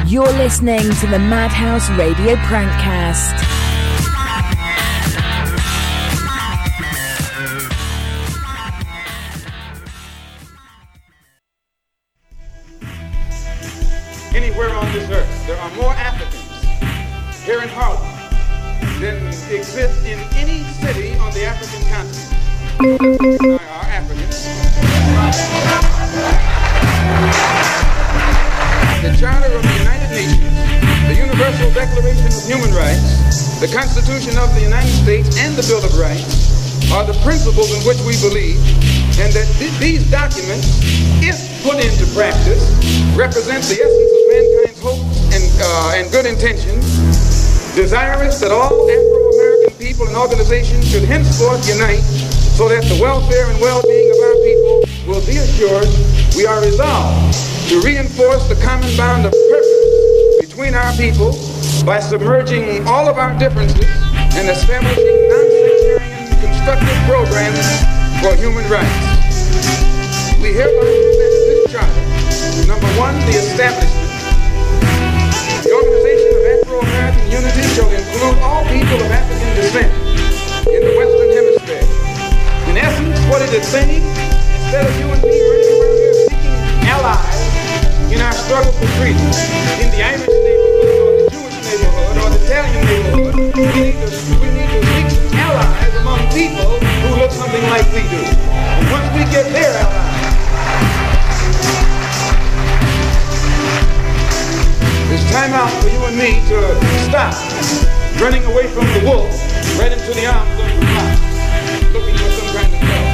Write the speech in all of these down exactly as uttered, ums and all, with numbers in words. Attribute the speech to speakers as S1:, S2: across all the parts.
S1: You're listening to the Madhouse Radio Prankcast.
S2: Anywhere on this earth, there are more Africans here in Harlem than exist in any city on the African continent. Are Africans. The Charter of the United Nations, the Universal Declaration of Human Rights, the Constitution of the United States, and the Bill of Rights are the principles in which we believe, and that th- these documents, if put into practice, represent the essence of mankind's hopes and, uh, and good intentions, desirous that all Afro-American people and organizations should henceforth unite so that the welfare and well-being of our people will be assured. We are resolved to reinforce the common bond of purpose between our people by submerging all of our differences and establishing non-sectarian constructive programs for human rights. We hereby present this charter. Number one, the establishment. The organization of Afro-American unity shall include all people of African descent in the Western Hemisphere. In essence, what it is saying, instead of you and me running around here seeking allies in our struggle for freedom, in the Irish neighborhood or the Jewish neighborhood or the Italian neighborhood, we need to, we need to seek some allies among people who look something like we do. And once we get their allies, it's time out for you and me to stop running away from the wolf right into the arms of the fox, looking for some kind of help.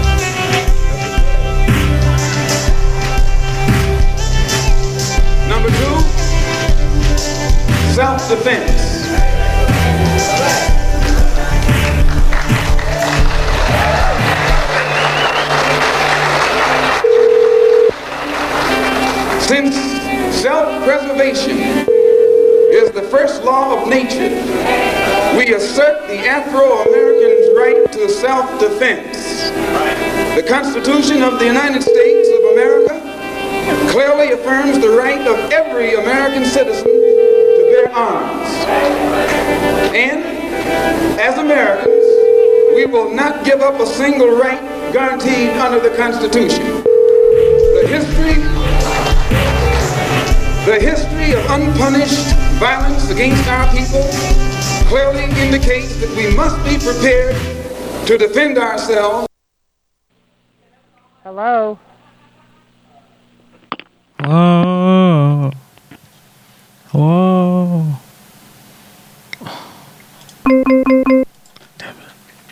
S2: Number two, self-defense. Since self-preservation is the first law of nature, we assert the Afro-American's right to self-defense. The Constitution of the United States of America clearly affirms the right of every American citizen to bear arms. And as Americans, we will not give up a single right guaranteed under the Constitution. The history The history of unpunished violence against our people clearly indicates that we must be prepared to defend ourselves.
S3: Hello?
S4: Hello? Hello? Damn it.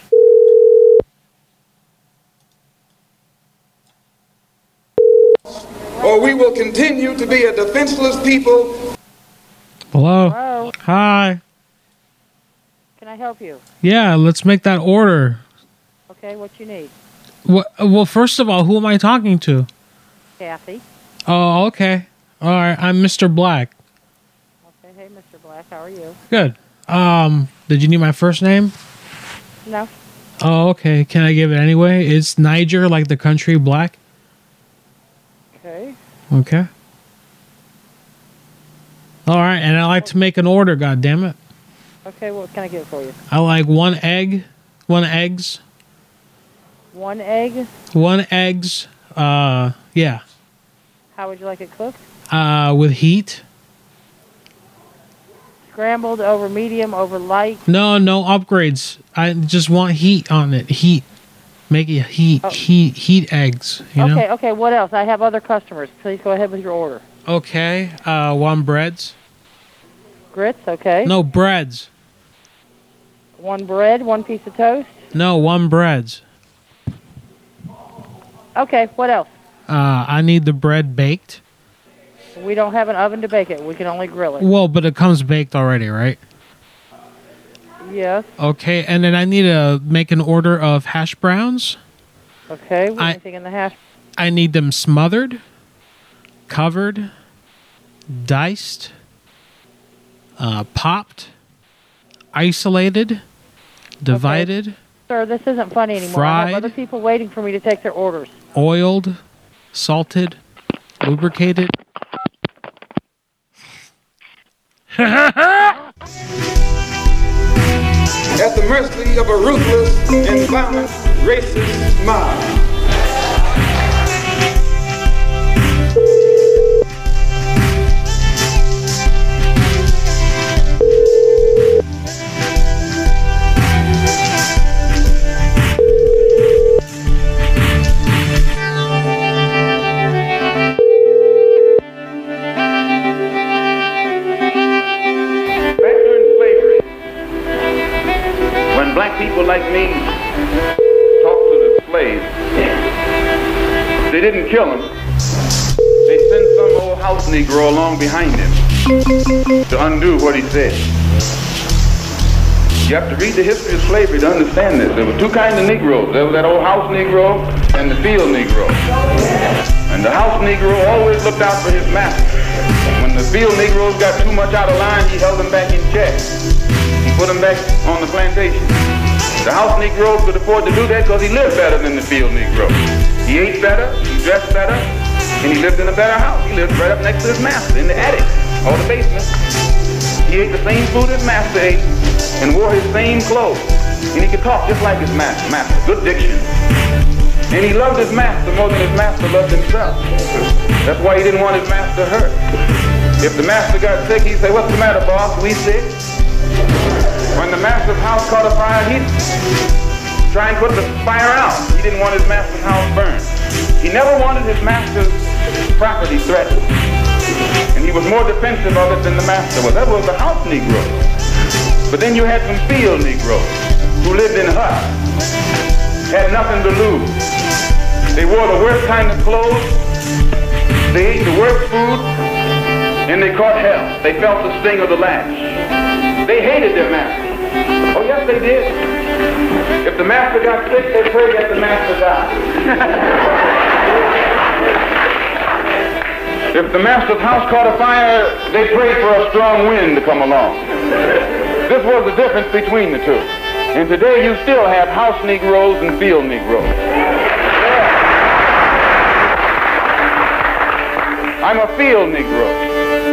S2: Or we will continue to be a defenseless people.
S4: Hello?
S3: Hello?
S4: Hi.
S3: Can I help you?
S4: Yeah, let's make that order.
S3: Okay, what you need?
S4: What, well, first of all, who am I talking to?
S3: Kathy.
S4: Oh, okay. All right, I'm Mister Black.
S3: Okay, hey, Mister Black, how are you?
S4: Good. Um, did you need my first name?
S3: No.
S4: Oh, okay. Can I give it anyway? It's Niger, like the country Black.
S3: Okay.
S4: Okay. All right, and I like to make an order, God damn it.
S3: Okay, what can I get for you?
S4: I like one egg, one eggs,
S3: One egg.
S4: one eggs, uh, yeah,
S3: How would you like it cooked?
S4: uh, with heat.
S3: Scrambled over medium, over light.
S4: No, no upgrades. I just want heat on it. Heat. Make it heat,
S3: Oh.
S4: heat, heat eggs, you know?
S3: Okay, okay, what else? I have other customers. Please go ahead with your order.
S4: Okay, uh, one breads.
S3: Grits, okay.
S4: No, breads.
S3: One bread, one piece of toast.
S4: No, one breads.
S3: Okay, what else?
S4: Uh, I need the bread baked.
S3: We don't have an oven to bake it. We can only grill it.
S4: Well, but it comes baked already, right?
S3: Yes.
S4: Okay, and then I need to make an order of hash browns.
S3: Okay, with
S4: I-
S3: anything in the hash?
S4: I need them smothered, covered, diced, uh, popped, isolated, divided,
S3: Sir, this isn't funny anymore. I
S4: Fried.
S3: have other people waiting for me to take their orders.
S4: oiled, salted, lubricated.
S2: at the mercy of a ruthless and violent racist mob.
S5: Black people like me talk to the slaves. They didn't kill him. They sent some old house Negro along behind him to undo what he said. You have to read the history of slavery to understand this. There were two kinds of Negroes. There was that old house Negro and the field Negro. And the house Negro always looked out for his master. When the field Negroes got too much out of line, he held them back in check. He put them back on the plantation. The house Negro could afford to do that because he lived better than the field Negro. He ate better, he dressed better, and he lived in a better house. He lived right up next to his master in the attic or the basement. He ate the same food his master ate and wore his same clothes. And he could talk just like his master, master, good diction. And he loved his master more than his master loved himself. That's why he didn't want his master hurt. If the master got sick, he'd say, "What's the matter, boss? We sick?" When the master's house caught a fire, he'd try and put the fire out. He didn't want his master's house burned. He never wanted his master's property threatened. And he was more defensive of it than the master was. That was the house Negro. But then you had some field Negroes who lived in huts, had nothing to lose. They wore the worst kind of clothes, they ate the worst food, and they caught hell. They felt the sting of the lash. They hated their master. Oh, yes, they did. If the master got sick, they prayed that the master died. If the master's house caught a fire, they prayed for a strong wind to come along. This was the difference between the two. And today you still have house Negroes and field Negroes. I'm a field Negro.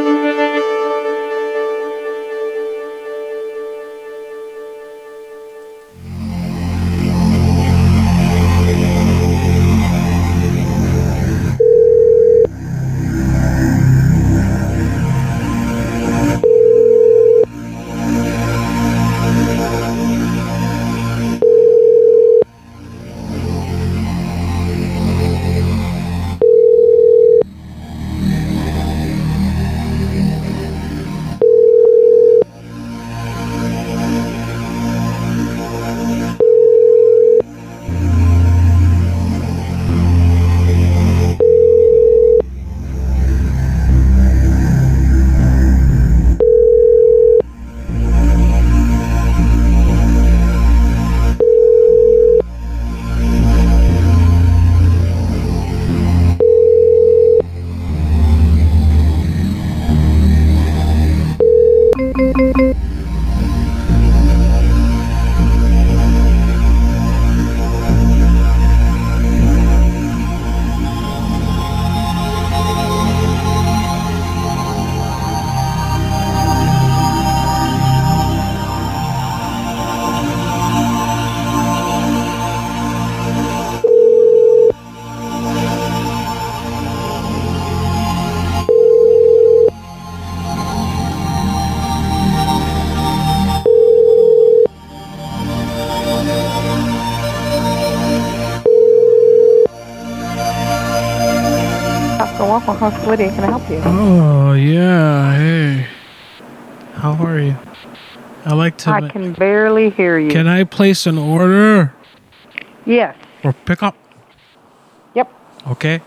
S3: Lydia, can I help you?
S4: Oh, yeah. Hey. How are you? I like to...
S3: I can barely hear you.
S4: Can I place an order?
S3: Yes.
S4: Or pick up?
S3: Yep.
S4: Okay.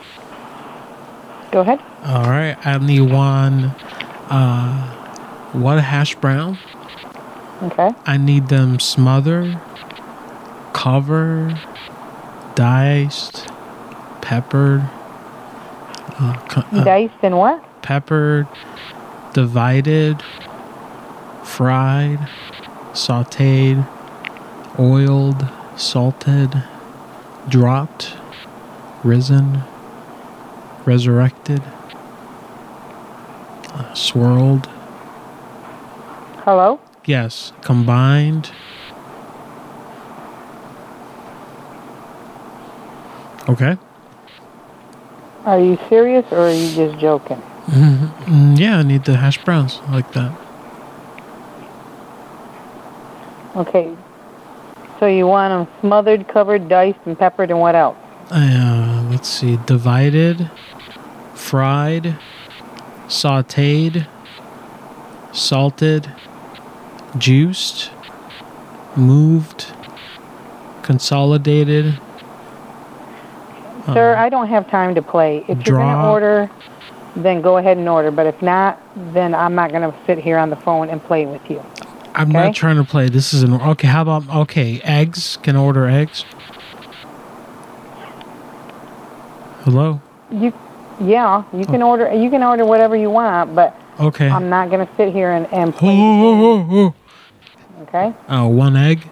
S3: Go ahead.
S4: All right. I need one, uh, one hash brown.
S3: Okay.
S4: I need them smothered, covered, diced, peppered. Uh, uh,
S3: Diced and what?
S4: Peppered, divided, fried, sauteed, oiled, salted, dropped, risen, resurrected, uh, swirled,
S3: Hello?
S4: Yes, combined. Okay.
S3: Are you serious or are you just joking?
S4: Mm-hmm. Yeah, I need the hash browns like that.
S3: Okay. So you want them smothered, covered, diced, and peppered, and what else?
S4: Uh, let's see. Divided, fried, sautéed, salted, juiced, moved, consolidated.
S3: Sir,
S4: uh,
S3: I don't have time to play. If you're going to
S4: draw.
S3: order, then go ahead and order. But if not, then I'm not going to sit here on the phone and play with you.
S4: I'm
S3: okay?
S4: not trying to play. This is an okay. How about okay? Eggs? Can I order eggs? Hello.
S3: You, yeah, you can order. You can order whatever you want, but
S4: Okay.
S3: I'm not going to sit here and, and play.
S4: Oh, oh, oh, oh.
S3: Okay.
S4: Uh, one egg.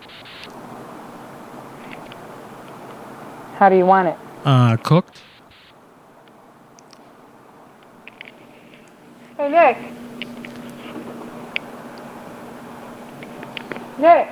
S3: How do you want it?
S4: Uh, cooked.
S3: Hey, Nick. Nick.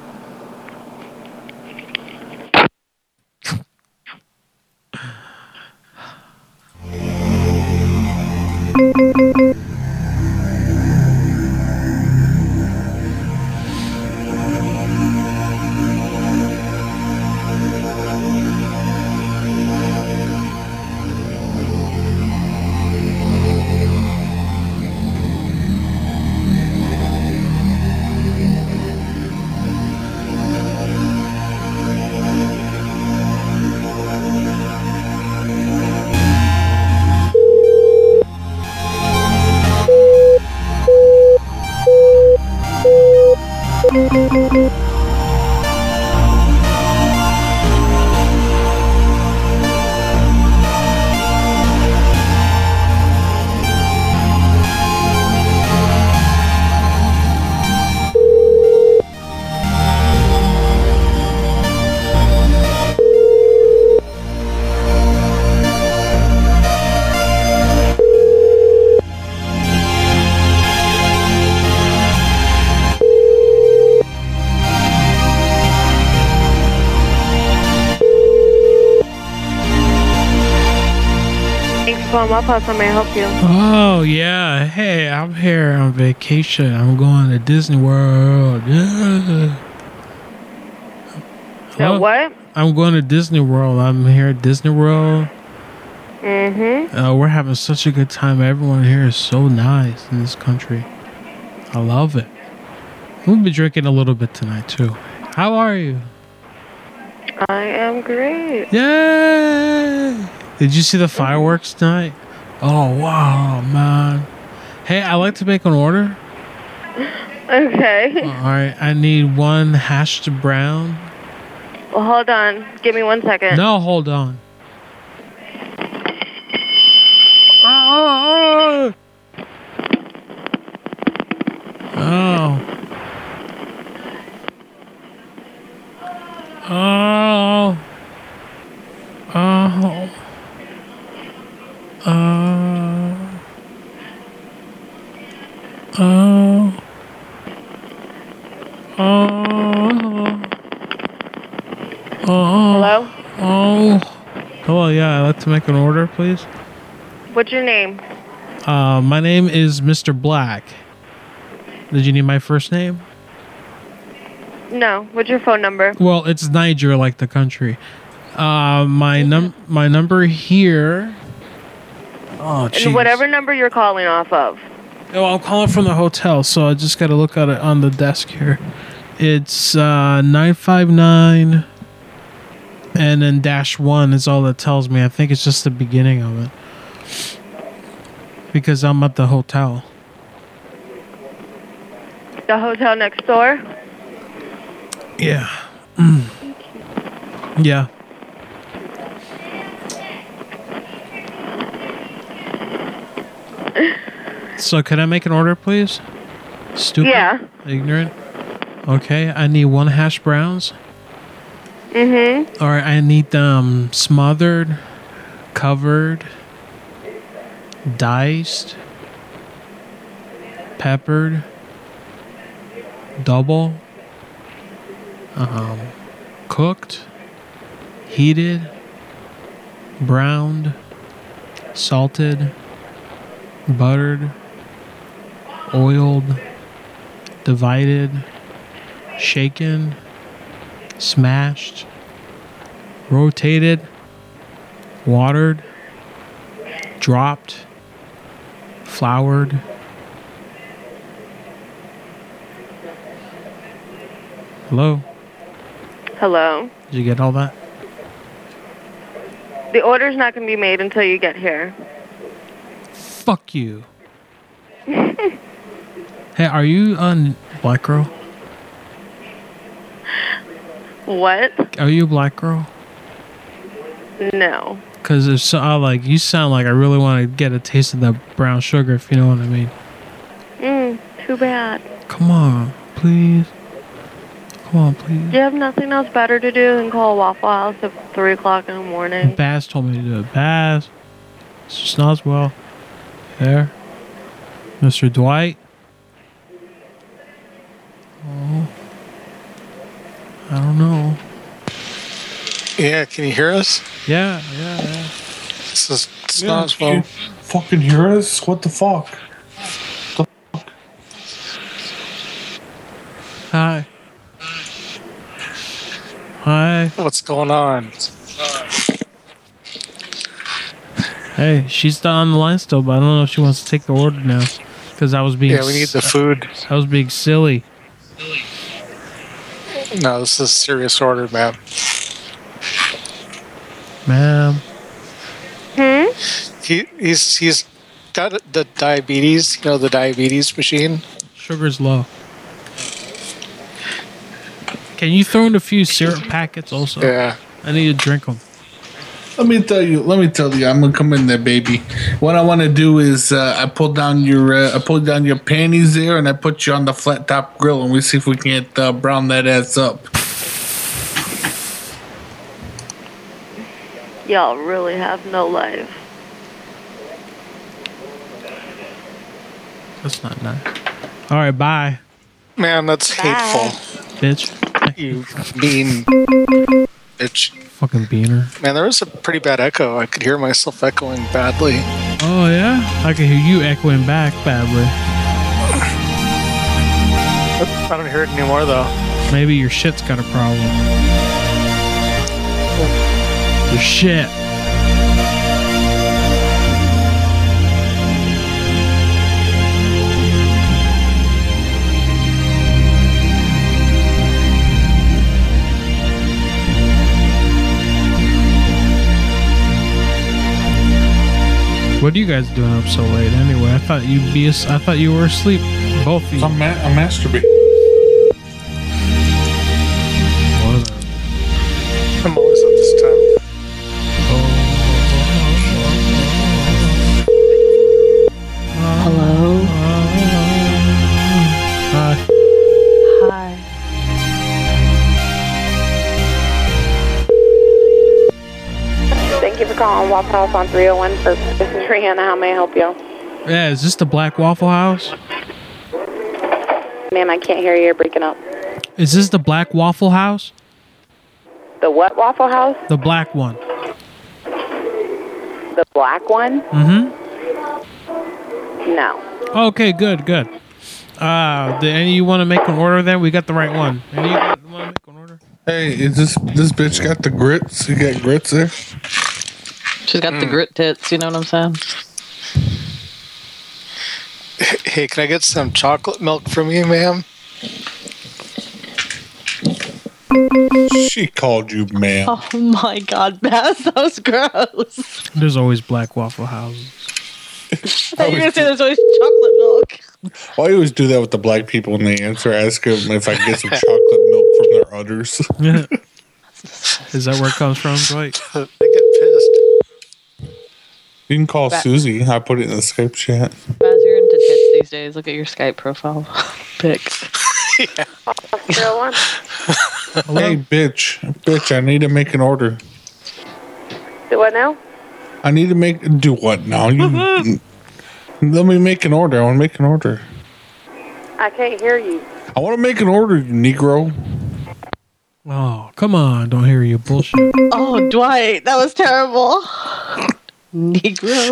S6: How may I help you?
S4: Oh yeah. Hey, I'm here on vacation. I'm going to Disney World. Yeah. Hello?
S6: Uh, what?
S4: I'm going to Disney World. I'm here at Disney World.
S6: Mm-hmm.
S4: Uh, we're having such a good time. Everyone here is so nice in this country. I love it. We'll be drinking a little bit tonight too. How are you?
S6: I am great.
S4: Yay! Did you see the fireworks tonight? Oh wow, man. Hey, I'd like to make an order.
S6: Okay.
S4: All right, I need one hashed brown.
S6: Well, hold on. Give me one second.
S4: No, hold on. Oh. Oh. Oh. Oh. Oh. Oh. Oh. Oh.
S6: Hello?
S4: Oh. Hello, yeah, I'd like to make an order, please.
S6: What's your name?
S4: Uh, my name is Mister Black. Did you need my first name?
S6: No. What's your phone number?
S4: Well, it's Niger, like the country. Uh, my num my number here. Oh, jeez.
S6: And whatever number you're calling off of.
S4: Oh, I'm calling from the hotel, so I just got to look at it on the desk here. It's uh, nine five nine, and then dash one is all that tells me. I think it's just the beginning of it. Because I'm at the hotel.
S6: The hotel next door?
S4: Yeah. Mm. Yeah. So can I make an order, please? Stupid.
S6: Yeah.
S4: Ignorant. Okay, I need one hash browns.
S6: Mm-hmm.
S4: All right, I need them smothered, covered, diced, peppered, double, um, cooked, heated, browned, salted, buttered, oiled, divided, shaken, smashed, rotated, watered, dropped, floured. Hello?
S6: Hello.
S4: Did you get all that?
S6: The order's not going to be made until you get here.
S4: Fuck you. Hey, are you on Black Girl?
S6: What?
S4: Are you a black girl?
S6: No.
S4: Because if so, I like you sound like I really want to get a taste of that brown sugar, if you know what I mean.
S6: Mm, too bad.
S4: Come on, please. Come on, please.
S6: Do you have nothing else better to do than call Waffle House at three o'clock in the morning?
S4: Baz told me to do it. Baz. Mister Snoswell. There. Mister Dwight. Oh. I don't know.
S7: Yeah, can you hear us?
S4: Yeah, yeah, yeah.
S7: This is
S8: Yeah,
S7: Snoswell.
S8: you fucking hear us? What the fuck? The fuck?
S4: Hi. Hi.
S7: What's going on?
S4: Hey, she's on the line still, but I don't know if she wants to take the order now. Because I was being...
S7: Yeah, we need the food.
S4: I was being silly.
S7: No, this is a serious order, man.
S4: Ma'am.
S6: Hmm?
S7: He he's he's got the diabetes, you know, the diabetes machine.
S4: Sugar's low. Can you throw in a few syrup packets also?
S7: Yeah.
S4: I need to drink them.
S8: Let me tell you. Let me tell you. I'm gonna come in there, baby. What I want to do is uh, I pull down your uh, I pull down your panties there, and I put you on the flat top grill, and we see if we can't uh, brown that ass up.
S6: Y'all really have no life.
S4: That's not nice. All right, bye,
S7: Man, that's
S6: Bye.
S7: hateful.
S4: bitch.
S7: You mean bitch.
S4: Fucking beaner.
S7: Man, there was a pretty bad echo. I could hear myself echoing badly.
S4: Oh, yeah? I can hear you echoing back badly.
S7: I don't hear it anymore, though.
S4: Maybe your shit's got a problem. Your shit. What are you guys doing up so late anyway? I thought you'd be. As- I thought you were asleep. Both of you.
S8: I'm, ma- I'm masturbating.
S4: Whatever.
S7: I'm always at this time.
S3: Hello?
S4: Hi.
S3: Hi.
S9: Thank you for calling Waffle House on three oh one. For this is Rihanna. How may I help you?
S4: Yeah, is this the Black Waffle House?
S9: Ma'am, I can't hear you. You're breaking up.
S4: Is this the Black Waffle House?
S9: The what Waffle House?
S4: The black one.
S9: The black one?
S4: Mm-hmm.
S9: No.
S4: Okay, good, good. Uh, do any of you want to make an order then? We got the right one. Any of you want to make an order?
S8: Hey, is this this bitch got the grits? You got grits there?
S10: She's got the grit tits, you know what I'm saying?
S7: Hey, can I get some chocolate milk from you, ma'am?
S8: She called you, ma'am.
S10: Oh my god, Baz, that was gross.
S4: There's always Black Waffle Houses.
S10: I thought you were going to say there's always chocolate milk.
S8: Well, I always do that with the black people when they answer. I ask them if I can get some chocolate milk from their udders.
S4: Is that where it comes from, Dwight?
S7: They get pissed.
S8: You can call
S10: Ba-
S8: Susie. I put it in the Skype chat.
S10: Baz, you're into tits these days. Look at your Skype profile pic.
S9: Zero one.
S8: Hey, bitch. Bitch, I need to make an order.
S9: Do what now?
S8: I need to make... Do what now? You, let me make an order. I want to make an order.
S9: I I can't hear you.
S8: I want to make an order, you Negro.
S4: Oh, come on. Don't hear you bullshit.
S10: Oh, Dwight, that was terrible. Negro.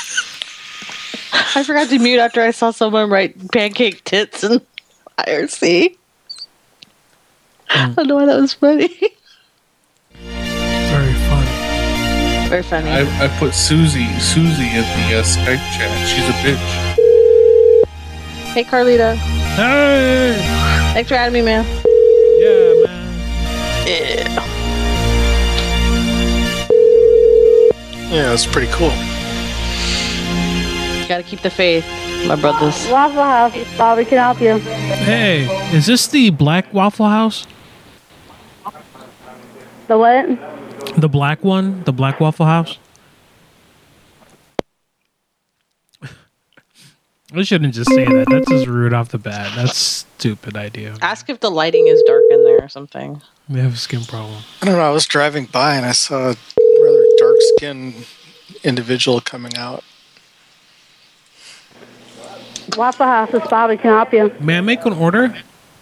S10: I forgot to mute after I saw someone write pancake tits in I R C. Mm. I don't know why that was funny.
S4: Very funny.
S10: Very funny.
S8: I, I put Susie Susie in the uh, Skype chat. She's a bitch.
S10: Hey, Carlita.
S4: Hey.
S10: Thanks for having me, man.
S4: Yeah, man.
S10: Yeah.
S7: Yeah, it's pretty cool.
S10: Gotta keep the faith, my brothers.
S3: Waffle House, Bobby can help you.
S4: Hey, is this the Black Waffle House?
S3: The what?
S4: The black one? The Black Waffle House? I shouldn't just say that. That's just rude off the bat. That's a stupid idea.
S10: Ask if the lighting is dark in there or something.
S4: We have a skin problem.
S7: I don't know. I was driving by and I saw a rather dark-skinned individual coming out.
S3: Waffle House, this Bobby can help you.
S4: May I make an order?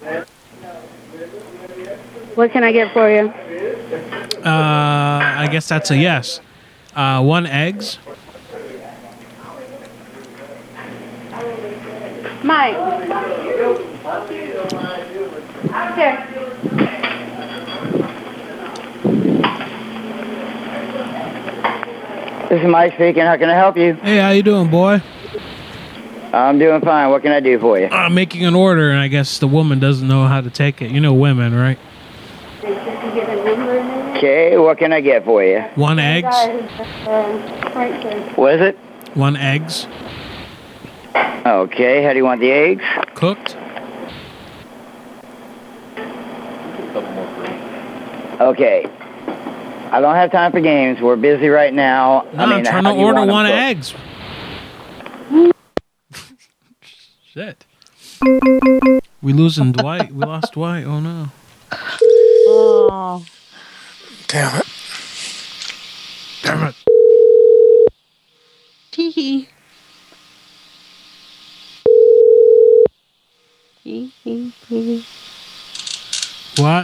S3: What can I get for you?
S4: Uh, I guess that's a yes. Uh, one eggs.
S3: Mike. Here.
S11: This is Mike speaking. How can I help you?
S4: Hey, how you doing, boy?
S11: I'm doing fine. What can I do for you?
S4: I'm making an order, and I guess the woman doesn't know how to take it. You know women, right?
S11: Okay, what can I get for you?
S4: One eggs.
S11: What is it?
S4: One eggs.
S11: Okay, how do you want the eggs?
S4: Cooked.
S11: Okay. I don't have time for games. We're busy right now.
S4: No,
S11: I mean,
S4: I'm trying
S11: how
S4: to
S11: do you
S4: order
S11: want them
S4: one
S11: cooked?
S4: eggs. Shit. We losing Dwight. We lost Dwight. Oh no.
S10: Oh.
S7: Damn it.
S4: Damn it.
S10: Tee hee. Hee hee hee.
S4: What?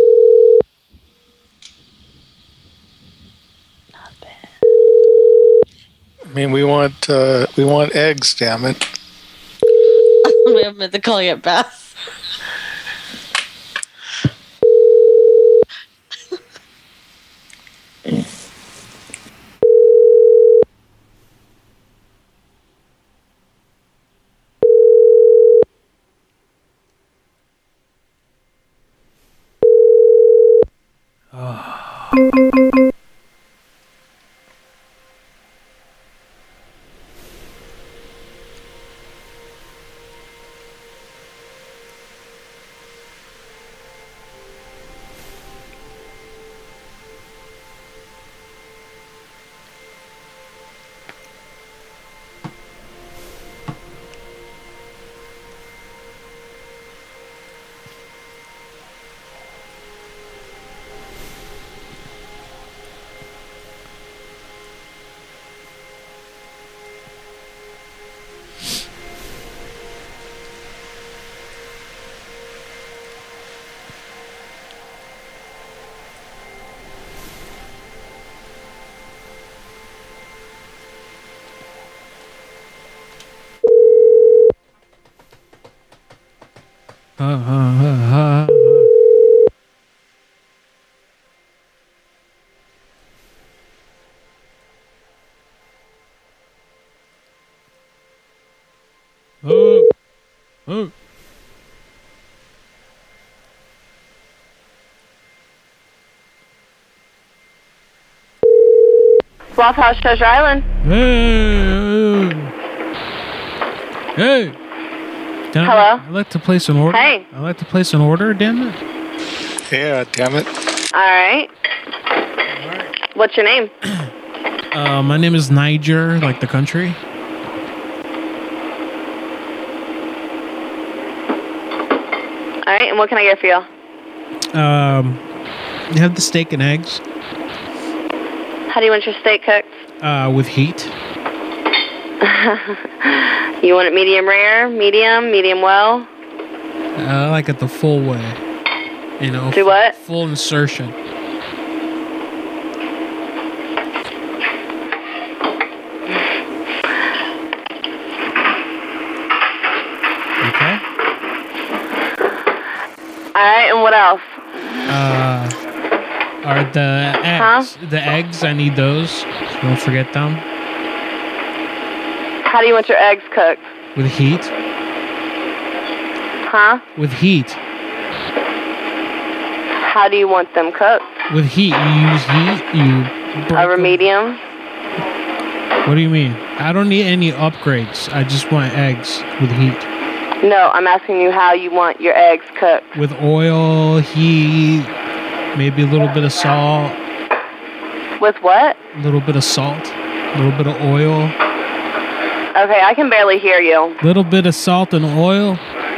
S7: I mean, we want uh, we want eggs. Damn it.
S10: We haven't meant to call you Beth. Uh, uh, uh, uh. Oh. Oh.
S9: Waffle House, Treasure Island.
S4: Hey. Hey. Can
S9: Hello?
S4: I, I'd like to place an order.
S9: Hey.
S4: I'd like to place an order, damn it.
S7: Yeah, damn it.
S9: All right. What's your name?
S4: Uh, my name is Niger, like the country.
S9: All right, and what can I get for you?
S4: Um, you have the steak and eggs.
S9: How do you want your steak cooked?
S4: Uh, with heat.
S9: You want it medium rare, medium, medium well?
S4: I like it the full way. You know,
S6: Do what?
S4: Full insertion. Okay.
S6: All right, and what else?
S4: Uh, are the eggs? The eggs, I need those. Don't forget them.
S6: How do you want your eggs cooked?
S4: With heat.
S6: Huh?
S4: With heat.
S6: How do you want them cooked?
S4: With heat. You use heat. You. break
S6: Over
S4: them.
S6: medium?
S4: What do you mean? I don't need any upgrades. I just want eggs with heat.
S6: No, I'm asking you how you want your eggs cooked.
S4: With oil, heat, maybe a little bit of salt.
S6: With what?
S4: A little bit of salt. A little bit of oil.
S6: Okay, I can barely hear you.
S4: Little bit of salt and oil.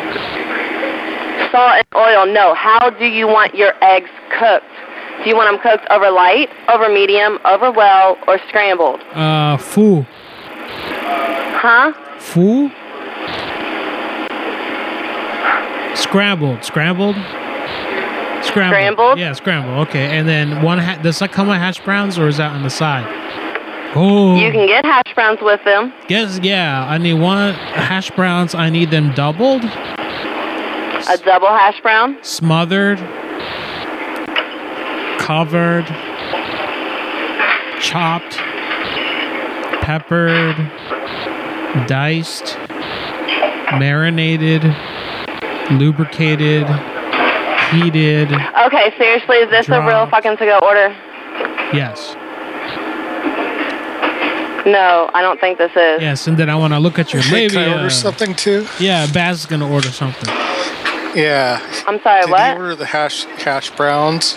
S6: Salt and oil, no. How do you want your eggs cooked? Do you want them cooked over light, over medium, over well, or scrambled?
S4: Uh, full.
S6: Huh?
S4: Full? Scrambled. Scrambled? Scrambled.
S6: Scrambled?
S4: Yeah, scrambled. Okay, and then one. Ha- does that come with hash browns or is that on the side? Oh.
S6: You can get hash browns with them.
S4: Yes, yeah. I need one hash browns. I need them doubled,
S6: A double hash brown?
S4: smothered, covered, chopped, peppered, diced, marinated, lubricated, heated.
S6: Okay, seriously, is this a real
S4: Dropped.
S6: fucking to-go order?
S4: Yes.
S6: No, I don't think this is.
S4: Yes, and then I want to look at your
S7: Hey, can I
S4: labia.
S7: order something too?
S4: Yeah, Baz is gonna order something.
S7: Yeah.
S6: I'm sorry,
S7: Did
S6: what?
S7: you order the hash hash browns?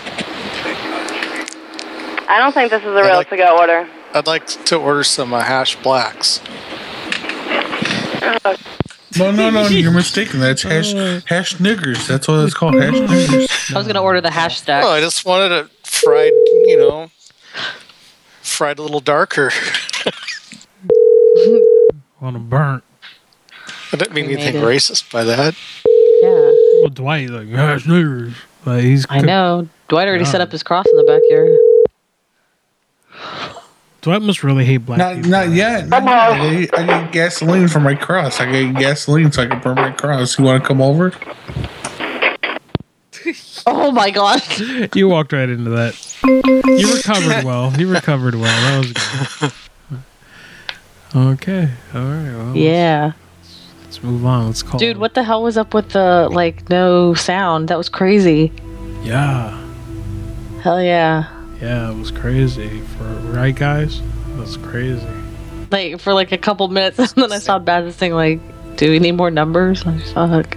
S6: I don't think this is a real
S7: like-
S6: to-go order.
S7: I'd like to order some uh, hash blacks.
S8: No, no, no, you're mistaken. That's hash hash niggers. That's what it's called, hash niggers.
S10: I was gonna order the hash stack.
S7: Oh, I just wanted it fried, you know, fried a little darker.
S4: Want them burnt.
S7: I didn't mean
S10: We made
S7: anything
S10: it.
S7: racist by that.
S10: Yeah,
S4: Well, Dwight like hash niggers. Like he's.
S10: I know. Dwight already
S4: Yeah.
S10: set up his cross in the backyard.
S4: Dwight must really hate black
S8: Not,
S4: people.
S8: not yet. Not yet. I, get, I get gasoline for my cross. I get gasoline so I can burn my cross. You want to come over?
S10: Oh my god.
S4: You walked right into that. You recovered well. You recovered well. That was good. Okay. All right. Well,
S10: Yeah.
S4: Let's move on. Let's call.
S10: Dude, what the hell was up with the, like, no sound? That was crazy.
S4: Yeah.
S10: Hell yeah.
S4: Yeah, it was crazy. For right, guys. That's crazy.
S10: Like, for like a couple minutes, and then I saw Baz thing, like, do we need more numbers? Like, fuck.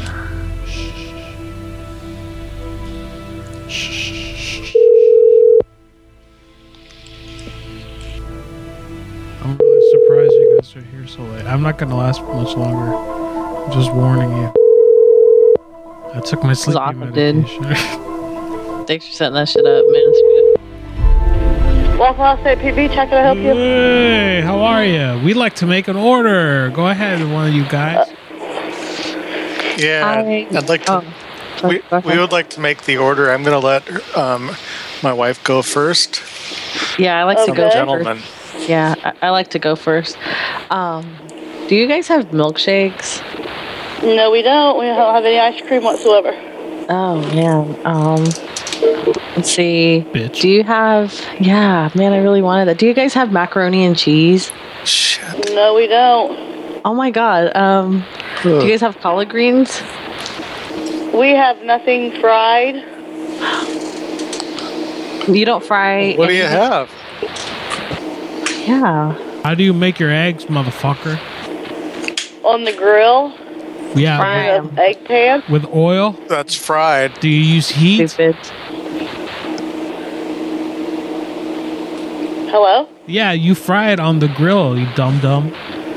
S4: I'm really surprised you guys are here so late. I'm not gonna last much longer. I'm just warning you. I took my sleeping
S10: awesome, dude.
S4: medication.
S10: Thanks for setting that shit up, man. It's good.
S6: Waffle House A P B, check it, I help you.
S4: Hey, how are you? We'd like to make an order. Go ahead, one of you guys.
S7: Yeah,
S10: I-
S7: I'd like to.
S10: Oh,
S7: we,
S10: go ahead.
S7: we would like to make the order. I'm going to let um, my wife go first.
S10: Yeah, I like to
S6: Okay.
S10: go
S7: Gentlemen.
S10: first. Yeah, I, I like to go first. Um, do you guys have milkshakes?
S6: No, we don't. We don't have any ice cream whatsoever.
S10: Oh man. Um, let's see.
S4: Bitch.
S10: Do you have? Yeah, man, I really wanted that. Do you guys have macaroni and cheese?
S7: Shit.
S6: No, we don't.
S10: Oh my god. Um, do you guys have collard greens?
S6: We have nothing fried.
S10: You don't fry.
S7: What do you
S10: anything?
S7: have?
S10: Yeah.
S4: How do you make your eggs, motherfucker?
S6: On the grill,
S4: Yeah,
S10: Fry
S6: with an egg pan.
S4: with oil.
S7: That's fried.
S4: Do you use heat?
S10: Stupid.
S6: Hello?
S4: Yeah, you fry it on the grill, you dum dum.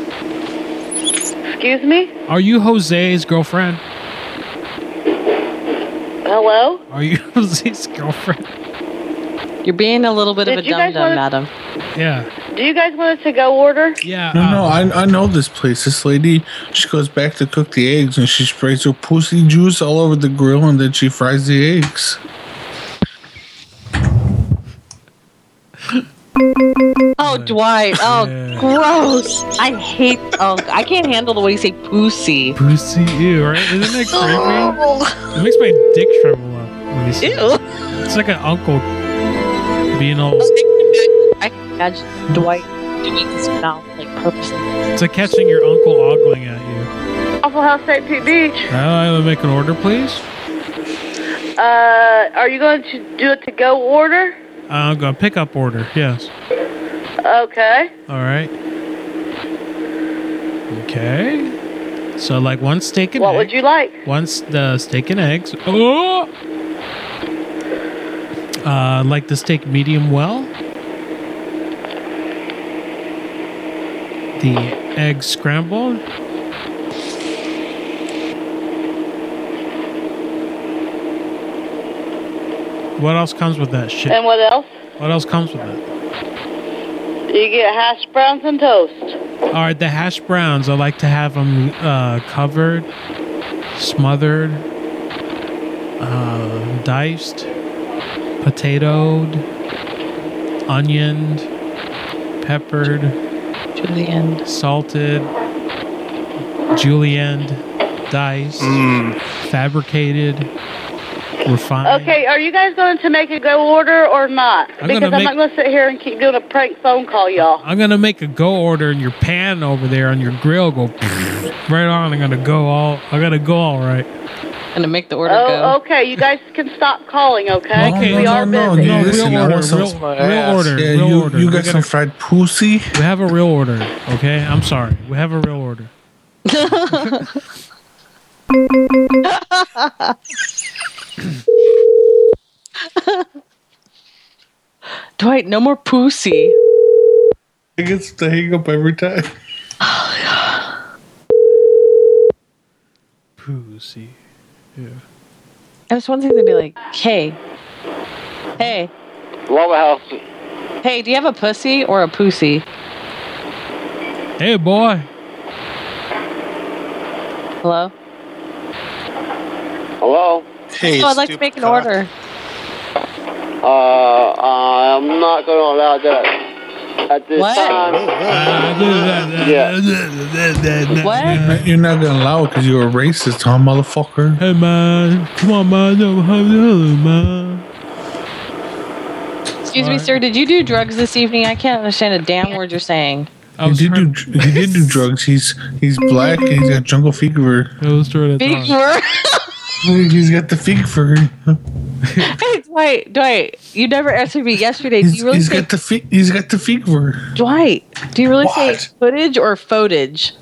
S6: Excuse me?
S4: Are you Jose's girlfriend?
S6: Hello?
S4: Are you Jose's girlfriend?
S10: You're being a little bit
S6: Did
S10: of a
S6: you
S10: dum
S6: guys
S10: dum,
S6: wanna-
S10: madam.
S4: Yeah.
S6: Do you guys want a to-go order?
S4: Yeah.
S8: No, no, I I know this place. This lady, she goes back to cook the eggs and she sprays her pussy juice all over the grill and then she fries the eggs.
S10: Oh, Dwight. Oh, gross. I hate. Oh, I can't handle the way you say pussy.
S4: Pussy, ew, right? Isn't that creepy? It makes my dick shrivel up. when you say
S10: Ew.
S4: it. It's like an uncle being all.
S10: I can imagine Dwight doing his mouth like purposely.
S4: It's like catching your uncle ogling at you.
S6: Waffle House Saint Pete Beach.
S4: Uh, I'll make an order, please.
S6: Uh, are you going to do a to-go order?
S4: I'll go pick up order. Yes.
S6: Okay.
S4: All right. Okay. So like one steak and
S6: What
S4: egg.
S6: would you like?
S4: One s- the steak and eggs. Oh. Uh, like the steak medium well. The egg scrambled. What else comes with that shit?
S6: And what else?
S4: What else comes with it?
S6: You get hash browns and toast.
S4: All right, the hash browns. I like to have them uh, covered, smothered, uh, diced, potatoed, onioned, peppered,
S10: julienne,
S4: salted, julienne, diced, fabricated, refined.
S6: Okay, are you guys going to make a go order or not?
S4: I'm
S6: Because
S4: gonna
S6: I'm
S4: make-
S6: not going to sit here and keep doing a prank phone call, y'all.
S4: I'm gonna make a go order, and your pan over there on your grill go right on. I'm gonna go all. I gotta go all right.
S10: Gonna make the order
S6: Oh,
S10: go.
S6: okay. You guys can stop calling, okay?
S4: Okay,
S6: we
S4: no,
S6: are
S8: no,
S6: busy.
S8: no,
S4: No,
S8: listen,
S4: real
S8: I
S4: order,
S8: want some-
S4: real, real order,
S8: Yeah,
S4: real
S8: you,
S4: order.
S8: you
S4: We
S8: got
S4: gotta-
S8: some fried pussy?
S4: We have a real order, okay? I'm sorry. We have a real order.
S10: Dwight, no more pussy.
S8: It gets to hang up every time.
S4: Pussy. Yeah.
S10: I just want things to be like, hey, hey,
S12: Waffle House.
S10: hey, do you have a pussy or a pussy?
S4: Hey, boy.
S10: Hello?
S12: Hello?
S7: Hey,
S10: Oh, I'd like to make an
S7: cock.
S10: order.
S12: Uh, I'm not going to allow that at this
S10: What?
S12: time. Yeah.
S10: What?
S8: You're not, you're not gonna allow it because you're a racist, huh, motherfucker?
S4: Hey, man. Come on, man. No, hello, man.
S10: Excuse me, sir, did you do drugs this evening? I can't understand a damn word you're saying.
S8: He did do he did do drugs. He's he's black and he's got jungle fever.
S10: Fever?
S8: He's got the fever.
S10: Hey, Dwight, Dwight, you never answered me yesterday. Do
S8: He's,
S10: you really
S8: he's
S10: say
S8: got the fe- he's got the fever.
S10: Dwight? Do you really say
S8: What?
S10: footage or footage?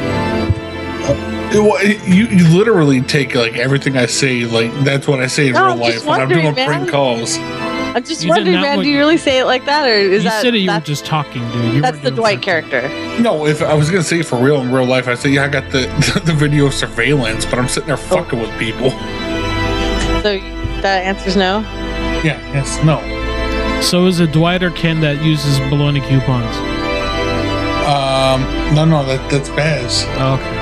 S8: It wa- it- you you literally take like everything I say like that's what I say in
S10: No,
S8: real
S10: I'm
S8: life
S10: just
S8: when I'm doing
S10: wondering,
S8: prank
S10: man.
S8: calls.
S10: I'm just
S4: You did
S10: wondering,
S4: not
S10: man.
S4: what
S10: Do you
S4: you-
S10: really say it like that, or is
S4: You
S10: that
S4: said it. You were
S10: that's,
S4: just talking, dude. You
S10: that's
S4: weren't
S10: the
S4: doing
S10: Dwight character?
S8: No, if I was gonna say it for real in real life, I'd say yeah, I got the the video surveillance, but I'm sitting there fucking with people.
S10: So that answer's no.
S8: Yeah, yes, no.
S4: So is it Dwight or Ken that uses baloney coupons?
S8: Um, no, no, that that's Baz.
S4: Okay.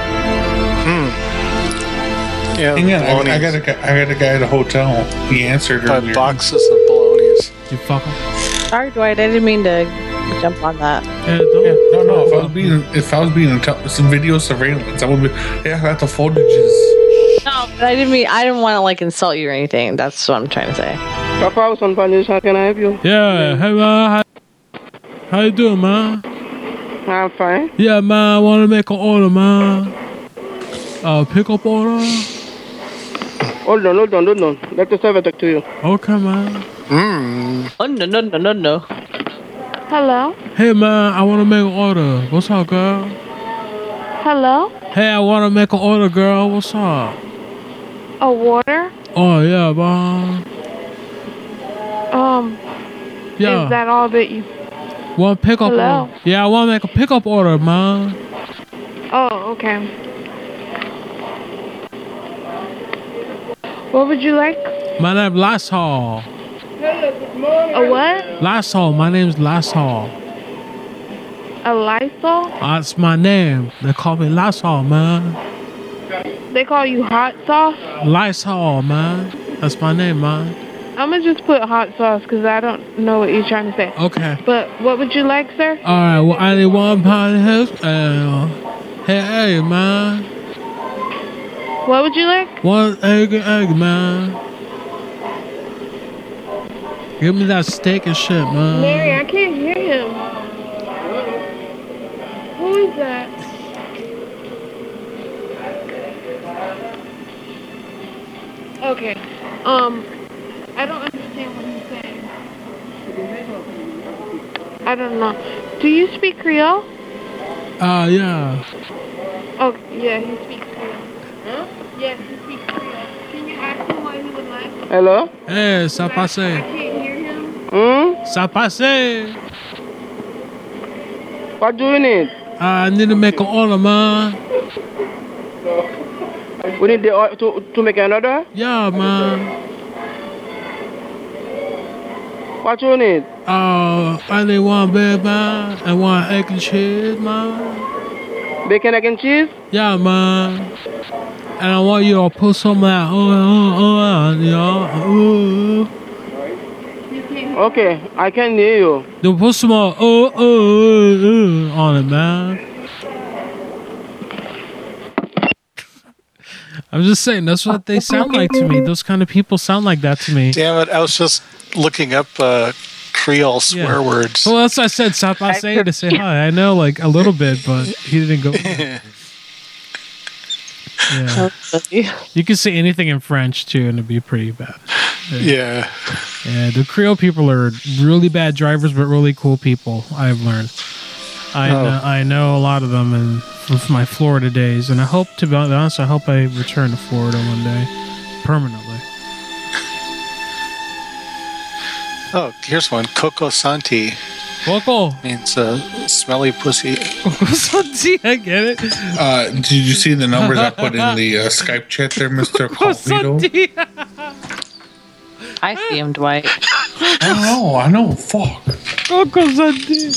S7: Yeah,
S8: Hang on, I, I
S7: bolognas.
S8: got a guy, I got a guy at a hotel. He answered
S7: Buy
S8: earlier.
S7: boxes of bolognas.
S4: You fuck him.
S10: Sorry, Dwight. I didn't mean to jump on that.
S4: Yeah, don't,
S8: Yeah, no, no. If I was being if I was being intel- some video surveillance, I would be. Yeah, I got the footages.
S10: No, but I didn't mean. I didn't want to like insult you or anything. That's what I'm trying to say.
S12: Waffle House on Spanish, how can I help you?
S4: Yeah. Hey, man. How, how you doing, man?
S12: I'm fine.
S4: Yeah, man. I want to make an order, man. Uh, pick up order.
S12: Hold on, hold on, hold on. Let the server talk to you.
S4: Okay, man.
S7: Mmm.
S10: Oh no no no no no.
S9: Hello?
S4: Hey, man. I want to make an order. What's up, girl?
S9: Hello?
S4: Hey, I want to make an order, girl. What's up?
S9: A water?
S4: Oh, yeah, man.
S9: Um,
S4: Yeah.
S9: is that all that you...
S4: Want pick up
S9: Hello?
S4: order? Yeah, I want to make a pickup order, man.
S9: Oh, okay. What would you like?
S4: My name Lassall.
S9: A what?
S4: Lassall. My name's Lassall.
S13: A Lysol?
S4: That's my name. They call me Lysol, man.
S13: They call you hot sauce?
S4: Lysol, man. That's my name, man.
S13: I'm gonna just put hot sauce because I don't know what you're trying to say.
S4: Okay.
S13: But what would you like, sir?
S4: All right. Well, I need one pound of his. Uh, hey, hey, man.
S13: What would you like?
S4: One egg, egg, man. Give me that steak and shit, man.
S13: Mary, I can't hear him. Who is that? Okay. Um, I don't understand what he's saying. I don't know. Do you speak Creole?
S4: Uh, yeah.
S13: Oh, yeah, he speaks Creole. Huh? Yes, he speaks Creole. Can you ask him what he would like?
S12: Hello?
S4: Hey, ça passe.
S13: I can't hear him.
S12: Hmm?
S4: Ça passe.
S12: What do you need?
S4: I need to make an order, man.
S12: We need the, or- to, to make another?
S4: Yeah, man.
S12: What you need?
S4: Uh, I need one big man and one egg and cheese, man.
S12: Bacon, egg, and cheese?
S4: Yeah, man. And I want you to put some of that on, on, on, you know. Uh.
S12: Okay, I can hear you.
S4: Then put some more uh, uh, uh, on it, man. I'm just saying, that's what they sound like to me. Those kind of people sound like that to me.
S7: Damn it, I was just looking up uh, Creole swear
S4: Yeah.
S7: words.
S4: Well, that's why I said "ça passe" to say hi. I know, like, a little bit, but he didn't go. Yeah. You can say anything in French, too, and it'd be pretty bad.
S7: Yeah.
S4: Yeah, the Creole people are really bad drivers, but really cool people, I've learned. I,
S7: Oh.
S4: know, I know a lot of them and from my Florida days, and I hope, to be honest, I hope I return to Florida one day, permanently.
S7: Oh, here's one. Coco Santi.
S4: Coco.
S7: Means uh, smelly pussy.
S4: Coco Santi, I get it.
S8: Uh, did you see the numbers I put in the uh, Skype chat there, Mister Carlito?
S10: I see him, Dwight.
S8: I know, I know. Fuck.
S4: Coco Santi.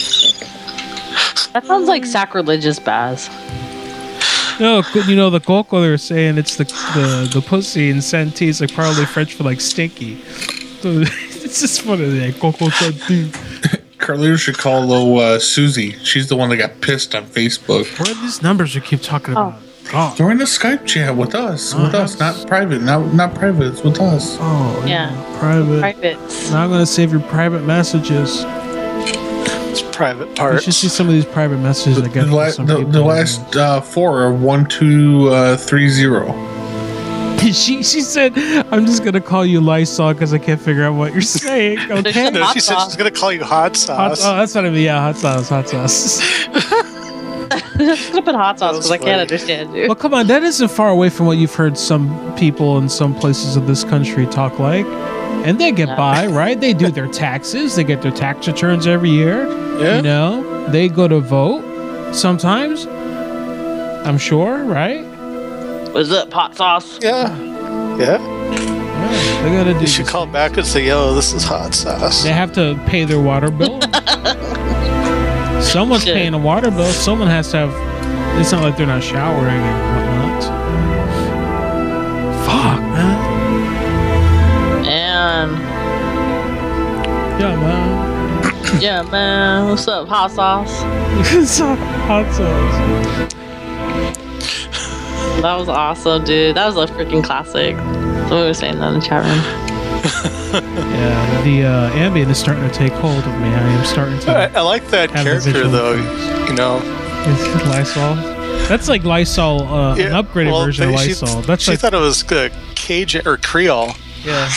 S10: That sounds like sacrilegious, Baz.
S4: No, you know the coco. They were saying it's the the, the pussy, and Santi is like probably French for like stinky. So it's just funny, that Coco Santi.
S8: Carlito should call though uh, Susie. She's the one that got pissed on Facebook.
S4: What are these numbers you keep talking about? God.
S8: They're in the Skype chat with us.
S4: Oh,
S8: with us, not private. Not not private. It's with us.
S4: Oh,
S10: Yeah.
S4: private.
S10: Private.
S4: Now I'm gonna save your private messages.
S7: It's private
S4: You
S7: parts.
S4: should see some of these private messages I get
S8: The,
S4: from
S8: la-
S4: some
S8: the,
S4: people.
S8: the last uh, four are one two uh, three zero.
S4: she she said, "I'm just gonna call you Lysol because I can't figure out what you're saying." Okay.
S7: No, she said she's going to call you hot
S4: Hot,
S7: sauce.
S4: oh, that's what I mean. Yeah, hot sauce, hot sauce.
S10: I'm just gonna put hot sauce because I can't understand you.
S4: Well, come on, that isn't far away from what you've heard some people in some places of this country talk like. And they get
S10: Yeah.
S4: by, right? They do their taxes. They get their tax returns every year.
S7: Yeah.
S4: You know, they go to vote sometimes. I'm sure, right?
S10: What's up, hot sauce?
S7: Yeah. Yeah.
S4: Yeah, they gotta do.
S7: You should
S4: this.
S7: call back and say, yo, this is hot sauce.
S4: They have to pay their water bill. Someone's
S10: Shit.
S4: paying a water bill. Someone has to have. It's not like they're not showering and whatnot. Fuck, man.
S10: And
S4: Yeah, man.
S10: yeah, man. What's up, hot sauce?
S4: It's hot sauce.
S10: That was awesome, dude. That was a freaking classic. Someone was saying that in the chat room.
S4: Yeah, the uh, Ambien is starting to take hold of me. I am starting to.
S7: I, I like that
S4: have
S7: character,
S4: visual
S7: though.
S4: things.
S7: You know,
S4: It's Lysol. That's like Lysol, uh, an
S7: Yeah,
S4: upgraded
S7: well,
S4: version of
S7: they- she-
S4: Lysol. That's
S7: she
S4: like
S7: thought it was uh, Cajun or Creole.
S4: yeah.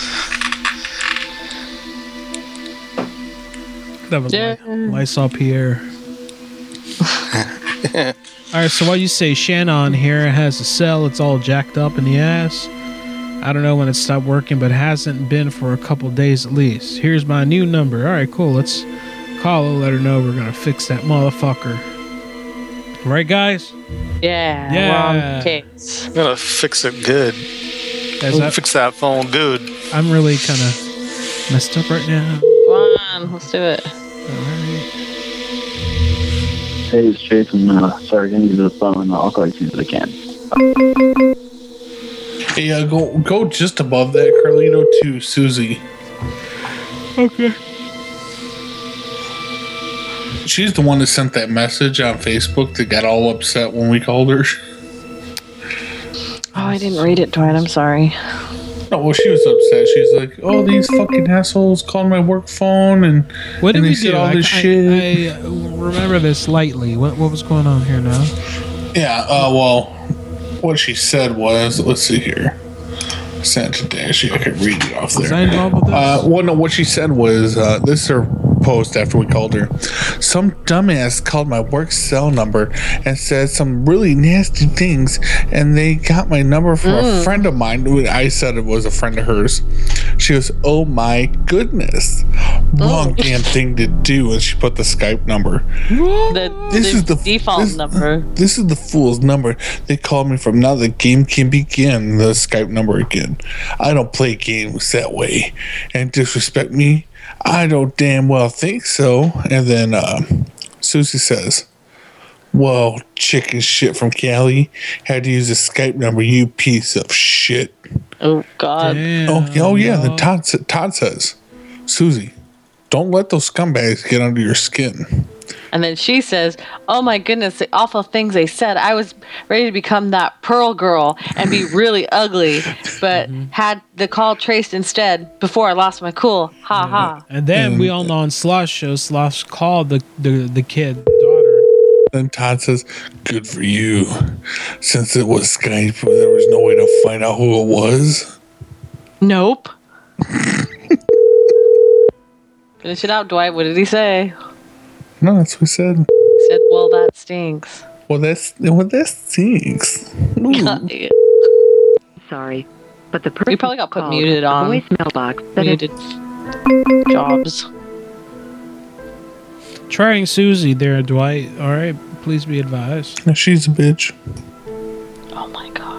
S4: That was
S10: Yeah.
S4: Ly- Lysol Pierre. All right, so what you say, Shannon here has a cell. It's all jacked up in the ass. I don't know when it stopped working, but it hasn't been for a couple days at least. Here's my new number. All right, cool. Let's call her, let her know we're gonna fix that motherfucker. Right, guys?
S10: Yeah.
S4: Yeah.
S10: Wrong case.
S7: I'm going to fix it good.
S4: Guys, I,
S7: Fix that phone good.
S4: I'm really kind of messed up right now.
S10: Come on, let's do it.
S4: All right.
S14: Hey, it's Jason. Uh, sorry, gonna use the phone. I'll call you as soon as I can.
S8: Hey, uh, go go just above that, Carlito, to Susie.
S4: Okay.
S8: She's the one that sent that message on Facebook that got all upset when we called her.
S10: Oh, I didn't read it, Dwight. I'm sorry.
S8: No, well, she was upset. She's like, "Oh, these fucking assholes called my work phone and
S4: What did
S8: and they
S4: we
S8: said
S4: do?
S8: all
S4: I,
S8: this
S4: I-
S8: shit."
S4: I, remember this lightly. What what was going on here now?
S8: Yeah. Uh, well, what she said was, let's see here. Sent it to Ashley. I could read it off there.
S4: Was I involved with this?
S8: Uh, well, no, what she said was, uh, this is her post after we called her. Some dumbass called my work cell number and said some really nasty things, and they got my number from
S10: Mm.
S8: a friend of mine. I said it was a friend of hers. She goes, "Oh my goodness, wrong damn thing to do," and she put the Skype number.
S10: The,
S8: This
S10: the
S8: is the
S10: default
S8: this-
S10: number.
S8: This is the fool's number. They called me from now. The game can begin. The Skype number again. I don't play games that way. And disrespect me? I don't damn well think so. And then uh, Susie says, "Well, chicken shit from Cali had to use the Skype number. You piece of shit."
S10: Oh God.
S8: Oh, oh yeah. The Todd sa- Todd says, "Susie, don't let those scumbags get under your skin."
S10: And then she says, "Oh my goodness, the awful things they said. I was ready to become that Pearl girl and be really ugly, but had the call traced instead before I lost my cool. Ha ha."
S4: And then we all know on Slosh show, Slosh called the, the, the kid daughter.
S8: Then Todd says, "Good for you. Since it was Skype, there was no way to find out who it was."
S10: Nope. Finish it out, Dwight. What did he say?
S8: No, that's what he said.
S10: He said, "Well, that stinks."
S8: Well, that's well, that stinks.
S15: Sorry, but the person
S10: You probably got put
S15: called
S10: muted
S15: the
S10: on.
S15: voicemail box that is-
S10: Muted jobs.
S4: Trying Susie there, Dwight. All right, please be advised.
S8: She's a bitch.
S10: Oh my God.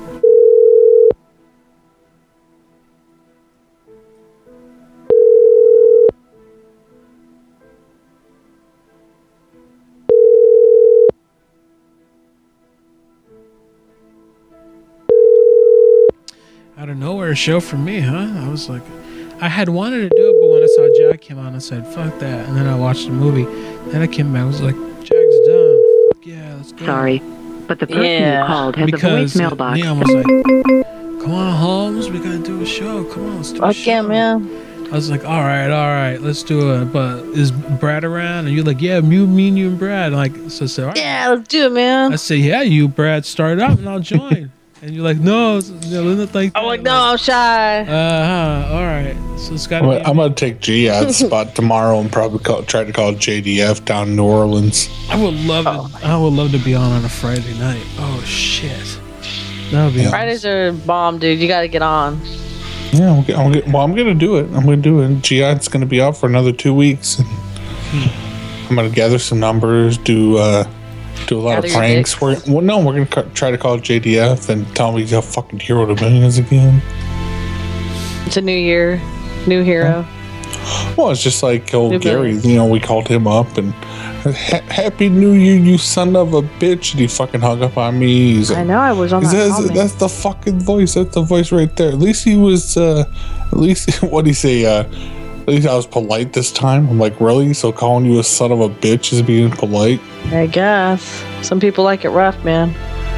S4: Out of nowhere, a show for me, huh? I was like, I had wanted to do it, but when I saw Jack came on, I said, "Fuck that!" And then I watched the movie. Then I came back, I was like, "Jack's done. Fuck yeah, let's go."
S15: Sorry, but the person
S10: Yeah.
S15: you called has
S4: Because
S15: a voicemail box.
S4: Leon was like, "Come on, Holmes, we gotta do a show. Come on, let's do a
S10: Fuck
S4: show."
S10: yeah, man.
S4: I was like, "All right, all right, let's do it." But is Brad around? And you're like, "Yeah, me, me, and you and Brad." Like, so I said, all right.
S10: Yeah, let's do it, man.
S4: I said, "Yeah, you, Brad, start up, and I'll join." And you're like, "No, it's- no, Linda, like."
S10: I'm like, "No, I'm shy."
S4: Uh huh. All right. So it's gotta
S8: I'm,
S4: be.
S8: I'm gonna take Jihad's spot tomorrow and probably call, try to call J D F down in New Orleans.
S4: I would love to. I would love to be on on a Friday night. Oh shit, that would be.
S10: Fridays are bomb, dude. You got to get on.
S8: Yeah, I'm, g- I'm, g- well, I'm gonna do it. I'm gonna do it. Jihad's gonna be out for another two weeks. And I'm gonna gather some numbers, do uh, do a lot
S10: Gather
S8: of
S10: your
S8: pranks. We're, well, no, we're gonna ca- try to call J D F and tell him he's a fucking hero to millions again.
S10: It's a new year, new hero.
S8: Well, it's just like old
S10: New
S8: Gary.
S10: millions.
S8: You know, we called him up and "Ha- Happy New Year, you son of a bitch! And he fucking hung up on me. He's like,
S15: I know I was on that
S8: that's,
S15: comment.
S8: that's the fucking voice. That's the voice right there. At least he was. Uh, at least what do you say? Uh, at least I was polite this time. I'm like, really? So calling you a son of a bitch is being polite?
S10: I guess. Some people like it rough, man.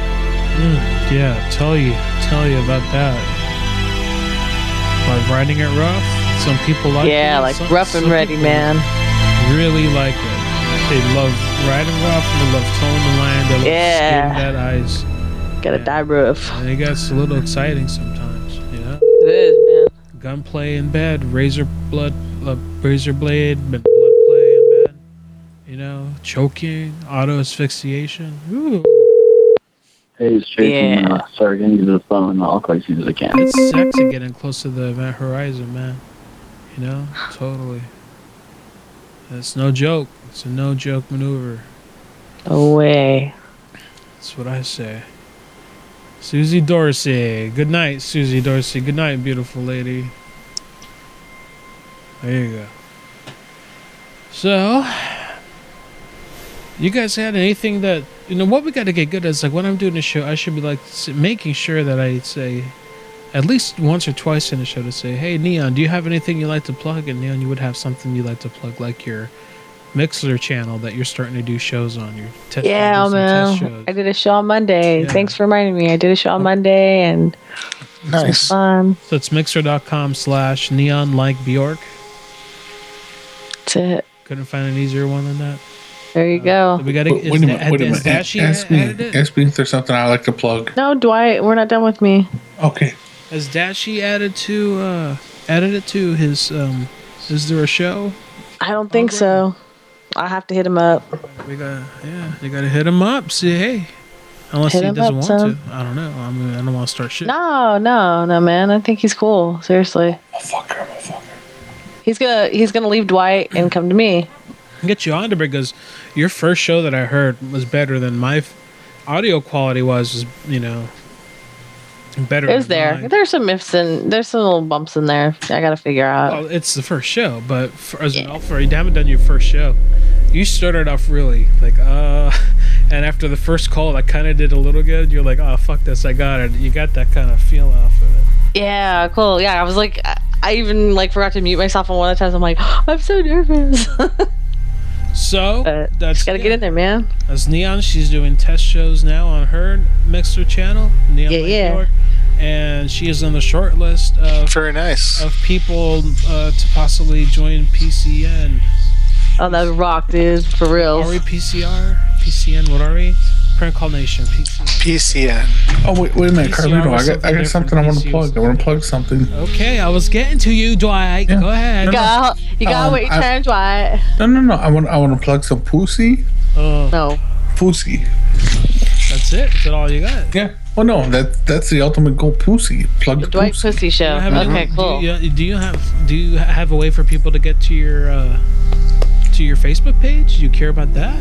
S4: Mm, yeah, tell you, tell you about that. Like riding it rough. Some people like.
S10: Yeah,
S4: it.
S10: like
S4: some,
S10: rough and
S4: some
S10: ready,
S4: people
S10: man.
S4: Really like it. They love riding rough. And they love towing the line. They love
S10: Yeah.
S4: skating that ice.
S10: Gotta die rough.
S4: And it gets a little exciting sometimes. You know.
S10: It is, man.
S4: Gunplay in bed, razor blood, uh, razor blade, and blood play in bed. You know, choking, auto asphyxiation. Ooh.
S14: Hey, it's Jason.
S10: Yeah.
S14: Uh, sorry, gonna use the phone. I'll call you as soon as I can.
S4: It's sexy getting close to the event horizon, man. You know, totally. It's no joke. It's a no joke maneuver.
S10: No way.
S4: That's what I say. Susie Dorsey. Good night, Susie Dorsey. Good night, beautiful lady. There you go. So, You guys had anything that you know? What we got to get good at is like when I'm doing a show, I should be like s- making sure that I say at least once or twice in the show to say, "Hey, Neon, do you have anything you like to plug?" And Neon, you would have something you like to plug, like your Mixler channel that you're starting to do shows on. Your test,
S10: Yeah,
S4: do some test
S10: man.
S4: shows.
S10: I did a show on Monday.
S4: Yeah.
S10: Thanks for reminding me. I did a show on Monday, and
S7: Nice.
S10: it was fun.
S4: So it's mixer.com slash neon like Bjork.
S10: That's it.
S4: Couldn't find an easier one than that.
S10: There you go.
S4: We gotta.
S8: Wait,
S4: Is
S8: wait a
S4: that-
S8: minute. Wait a
S4: is
S8: minute.
S4: Dashy
S8: Ask me.
S4: added it?
S8: Ask me if there's something I like to plug.
S10: No, Dwight, we're not done with me.
S8: Okay.
S4: Has Dashy added to uh added it to his um? Is there a show?
S10: I don't think so. I have to hit him up.
S4: We got yeah. You gotta hit him up. See, hey. Unless
S10: Hit
S4: he
S10: him
S4: doesn't
S10: up,
S4: want
S10: son.
S4: to. I don't know. I mean, I don't want to start shit.
S10: No, no, no, man. I think he's cool. Seriously.
S8: Oh, fuck her. Oh, fuck her.
S10: He's gonna he's gonna leave Dwight and come to me.
S4: Get you on to because your first show that I heard was better than my f- audio quality was. Was you know better.
S10: It was
S4: than
S10: there.
S4: mine.
S10: There's some ifs and there's some little bumps in there. I gotta figure out.
S4: Well, it's the first show, but for, as an alpha, you haven't done your first show. You started off really like uh, and after the first call, I kind of did a little good. You're like, oh fuck this, I got it. You got that kind of feel off of it.
S10: Yeah, cool. Yeah, I was like, I- I even like forgot to mute myself on one of the times. I'm like, I'm so nervous.
S4: So that's
S10: gotta get in there, man.
S4: That's Neon. She's doing test shows now on her Mixer channel, Neon
S10: Yeah,
S4: Lake
S10: yeah.
S4: York, and she is on the short list of
S7: very nice
S4: of people uh, to possibly join P C N.
S10: Oh, that rock, dude, for real.
S4: Are we P C R? P C N? What are we? Prank Call Nation. P C N.
S7: P C N.
S8: Oh wait, wait a minute,
S4: P C R
S8: Carlito.
S4: was
S8: I got, I
S4: something
S8: got something I want to
S4: different.
S8: plug. I want to plug something.
S4: Okay, I was getting to you, Dwight. Go ahead.
S10: You gotta, you gotta
S8: Um,
S10: wait your
S8: I-
S10: turn, Dwight.
S8: No, no, no. I want, I want to plug some pussy.
S4: Oh,
S10: No.
S8: Pussy.
S4: that's it. Is that all you got?
S8: Yeah. Well, no, that that's the ultimate goal. Pussy. Plug the
S10: Dwight
S8: pussy.
S10: Pussy Show.
S4: Do you have any-
S10: Okay, cool.
S4: Do you, do you have Do you have a way for people to get to your uh, to your Facebook page? Do you care about that?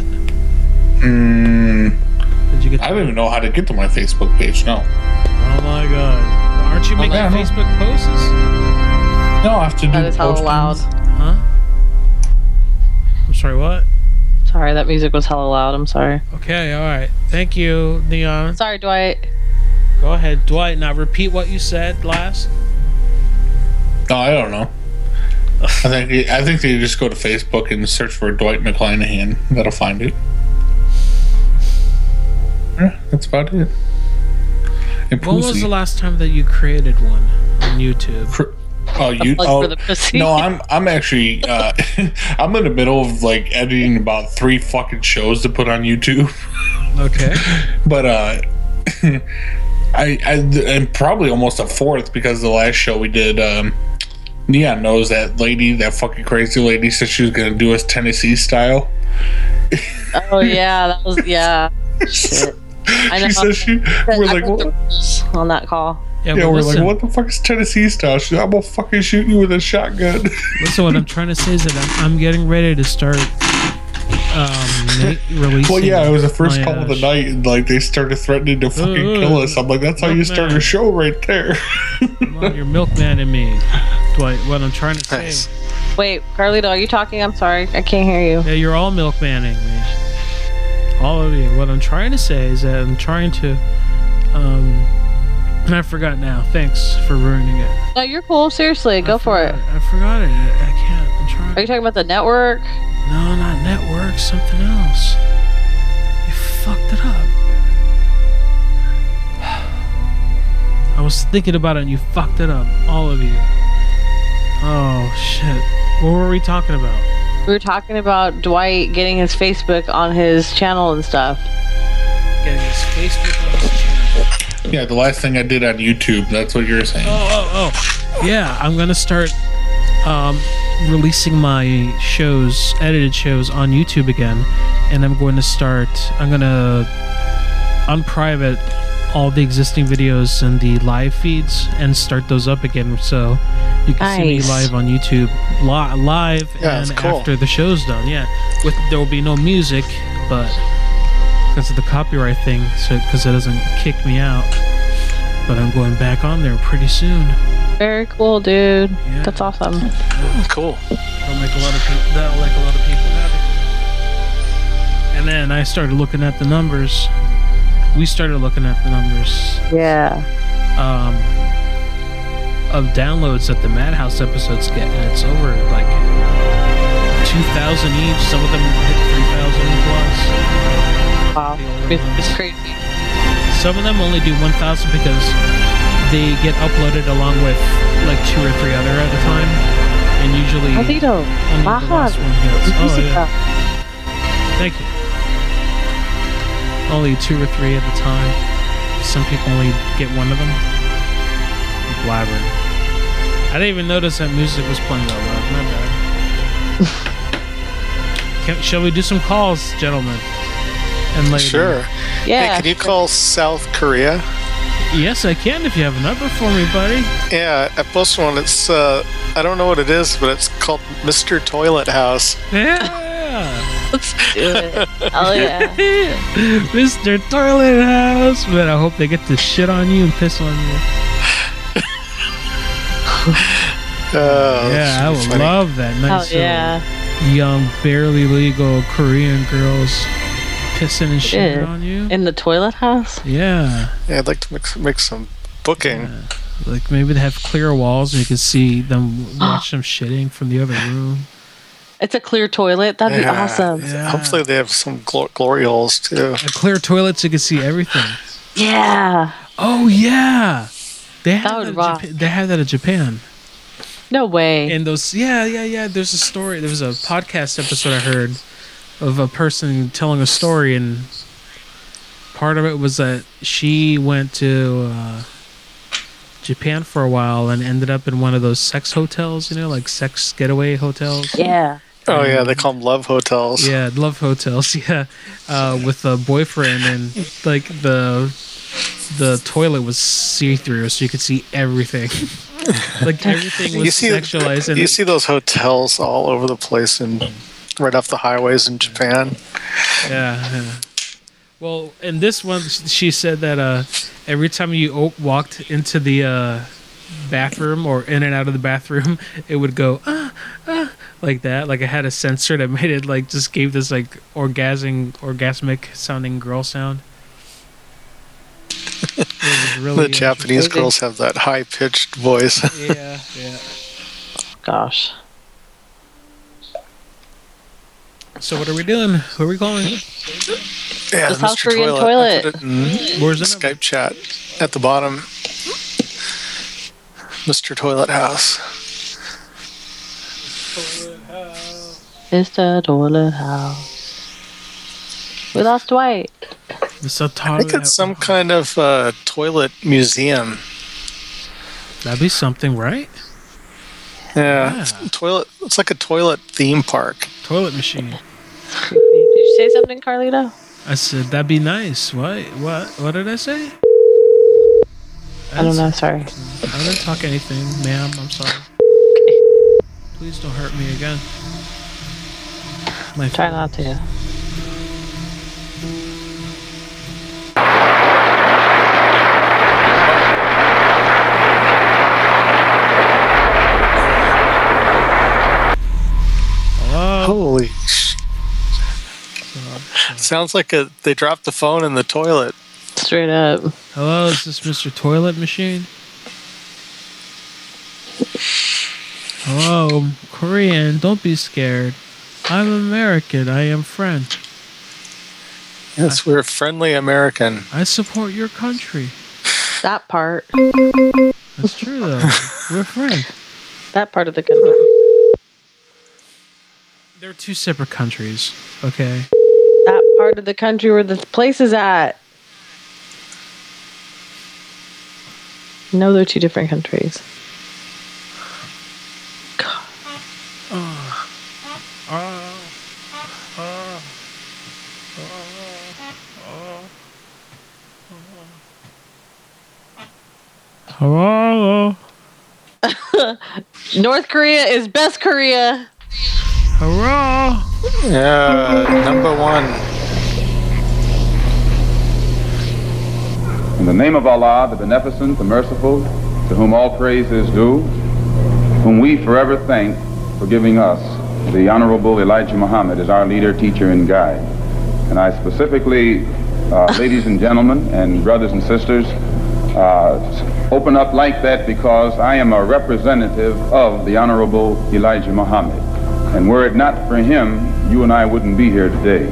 S8: Mm,
S4: Did you get?
S8: I don't even know how to get to my Facebook page. No.
S4: Oh my God! Aren't you making
S8: yeah, no.
S4: Facebook posts?
S8: No, I have to do
S10: That is hella
S8: postings.
S10: loud.
S4: Huh? I'm sorry. What?
S10: Sorry, that music was hella loud. I'm sorry.
S4: Okay. All right. Thank you, Neon.
S10: Sorry, Dwight.
S4: Go ahead, Dwight. Now repeat what you said last.
S8: No, I don't know. I think I think they just go to Facebook and search for Dwight McClanahan. That'll find it. Yeah, that's about it. And
S4: When was
S8: pussy.
S4: the last time that you created one on YouTube?
S8: Cr- Oh, you?
S10: plug
S8: Oh,
S10: for the pussy.
S8: no, I'm I'm actually uh, I'm in the middle of like editing about three fucking shows to put on YouTube.
S4: Okay.
S8: But uh, I I and probably almost a fourth because the last show we did, um, Neon knows that lady, that fucking crazy lady, said she was gonna do us Tennessee style.
S10: Oh yeah, that was yeah. Shit. I know.
S8: She said she.
S10: I
S8: We're
S10: broke
S8: like,
S10: the
S8: what?
S10: rules on that call.
S4: Yeah,
S8: Yeah,
S4: but
S8: we're
S4: listen,
S8: like, what the fuck is Tennessee style? She's like, I'm gonna fucking shoot you with a shotgun.
S4: listen, what I'm trying to say is that I'm, I'm getting ready to start um, ma- releasing.
S8: Well, yeah, it was the first
S4: my,
S8: call
S4: uh,
S8: of the night, and like they started threatening to fucking
S4: Uh,
S8: kill us. I'm like, that's how you start a
S4: Milkman.
S8: show right there.
S4: Come on, you're milkman in me, Dwight. What I'm trying to say.
S7: Nice.
S10: Wait, Carlito, are you talking? I'm sorry, I can't hear you.
S4: Yeah, you're all milkmanning me. All of you. What I'm trying to say is that I'm trying to. Um, and I forgot now. Thanks for ruining it.
S10: No, you're cool. Seriously, go
S4: I
S10: for it.
S4: forgot- I forgot it. I, I can't. I'm trying.
S10: Are you talking about the network?
S4: No, not network. Something else. You fucked it up. I was thinking about it and you fucked it up. All of you. Oh, shit. What were we talking about?
S10: We were talking about Dwight getting his Facebook on his channel and stuff.
S4: Getting his Facebook on his channel.
S8: Yeah, the last thing I did on YouTube. That's what you're saying.
S4: Oh, oh, oh. Yeah, I'm going to start um, releasing my shows, edited shows on YouTube again. And I'm going to start, I'm going to unprivate all the existing videos and the live feeds and start those up again so you can see me
S10: Nice.
S4: live on YouTube li- live
S7: Yeah,
S4: and
S7: that's cool.
S4: after the show's done. Yeah, with there will be no music, but because of the copyright thing, so because it doesn't kick me out. But I'm going back on there pretty soon.
S10: Very cool, dude.
S4: Yeah.
S10: That's awesome.
S7: Cool.
S4: That'll make a lot of people. That'll make a lot of people happy. And then I started looking at the numbers. We started looking at the numbers.
S10: Yeah.
S4: Um, of downloads that the Madhouse episodes get, and it's over like two thousand each. Some of them hit three thousand plus.
S10: Wow, it's, it's crazy.
S4: Some of them only do one thousand because they get uploaded along with like two or three other at a time, and usually only the last one hits. Oh yeah. Thank you. Only two or three at a time. Some people only get one of them. Blabber. I didn't even notice that music was playing that loud. My bad. Can, shall we do some calls, gentlemen? And ladies?
S7: Sure.
S10: Yeah.
S7: Hey, can you call South Korea?
S4: Yes, I can if you have a number for me, buddy.
S7: Yeah, I posted one. It's, uh, I don't know what it is, but it's called Mister Toilet House.
S4: Yeah.
S10: Let's do it. Oh, yeah.
S4: Mister Toilet House. But I hope they get to shit on you and piss on you.
S7: Oh,
S4: yeah, I would
S7: funny.
S4: love that. Nice
S10: Oh, yeah.
S4: young, barely legal Korean girls pissing and shitting
S10: Yeah.
S4: on you.
S10: In the toilet house?
S4: Yeah.
S7: Yeah, I'd like to make, make some booking.
S4: Yeah. Like maybe they have clear walls and you can see them watch them shitting from the other room.
S10: It's a clear toilet. That'd be
S7: Yeah,
S10: awesome.
S7: yeah. Hopefully they have some glo- glory holes too.
S4: A clear toilet so you can see everything.
S10: Yeah.
S4: Oh yeah. They have
S10: That
S4: that,
S10: would
S4: in
S10: rock.
S4: Japan. They have that in Japan.
S10: No way.
S4: And those, yeah, yeah, yeah. There's a story. There was a podcast episode I heard of a person telling a story, and part of it was that she went to uh, Japan for a while and ended up in one of those sex hotels, you know, like sex getaway hotels.
S10: Yeah.
S7: Oh yeah, they call them love hotels.
S4: Yeah, love hotels. Yeah, uh, with a boyfriend, and like the the toilet was see through, so you could see everything. Like everything was
S7: you see,
S4: sexualized. And
S7: you see those hotels all over the place and right off the highways in Japan.
S4: Yeah, yeah. Well, in this one, she said that uh, every time you o- walked into the uh, bathroom or in and out of the bathroom, it would go ah, ah, like that. Like it had a sensor that made it like just gave this like orgasming, orgasmic sounding girl sound. It was really
S7: The Japanese
S4: interesting.
S7: girls have that high pitched voice.
S4: Yeah, yeah.
S10: Gosh.
S4: So what are we doing? Who are we calling?
S7: Yeah,
S10: The South
S7: Mister
S10: Korean
S7: I
S10: toilet.
S7: put it in
S4: Where's the
S7: Skype chat at the bottom. Mister Toilet House.
S10: It's the toilet house. We lost Dwight.
S4: It's a
S7: I think it's some kind of uh, toilet museum.
S4: That'd be something, right?
S7: Yeah, It's toilet. It's like a toilet theme park.
S4: Toilet machine.
S10: Did you say something, Carlito?
S4: I said that'd be nice. What? What? What did I say?
S10: I don't know. Sorry.
S4: I didn't talk anything, ma'am. I'm sorry. Please don't hurt me again. My
S10: Try not to.
S4: Hello.
S7: Holy sh! Sounds like a, they dropped the phone in the toilet.
S10: Straight up.
S4: Hello, is this Mister Toilet Machine? Hello, I'm Korean. Don't be scared. I'm American. I am French.
S7: Yes, we're friendly American.
S4: I support your country.
S10: That part.
S4: That's true, though. We're French.
S10: That part of the country.
S4: They're two separate countries, okay?
S10: That part of the country where the place is at. No, they're two different countries. God.
S4: Oh. Oh. Oh. Oh. Hello.
S10: North Korea is best Korea.
S4: Hurrah!
S7: Yeah, number one.
S5: In the name of Allah, the Beneficent, the Merciful, to whom all praise is due, whom we forever thank for giving us the Honorable Elijah Muhammad as our leader, teacher, and guide. And I specifically, uh, ladies and gentlemen, and brothers and sisters, uh, open up like that because I am a representative of the Honorable Elijah Muhammad. And were it not for him, you and I wouldn't be here today.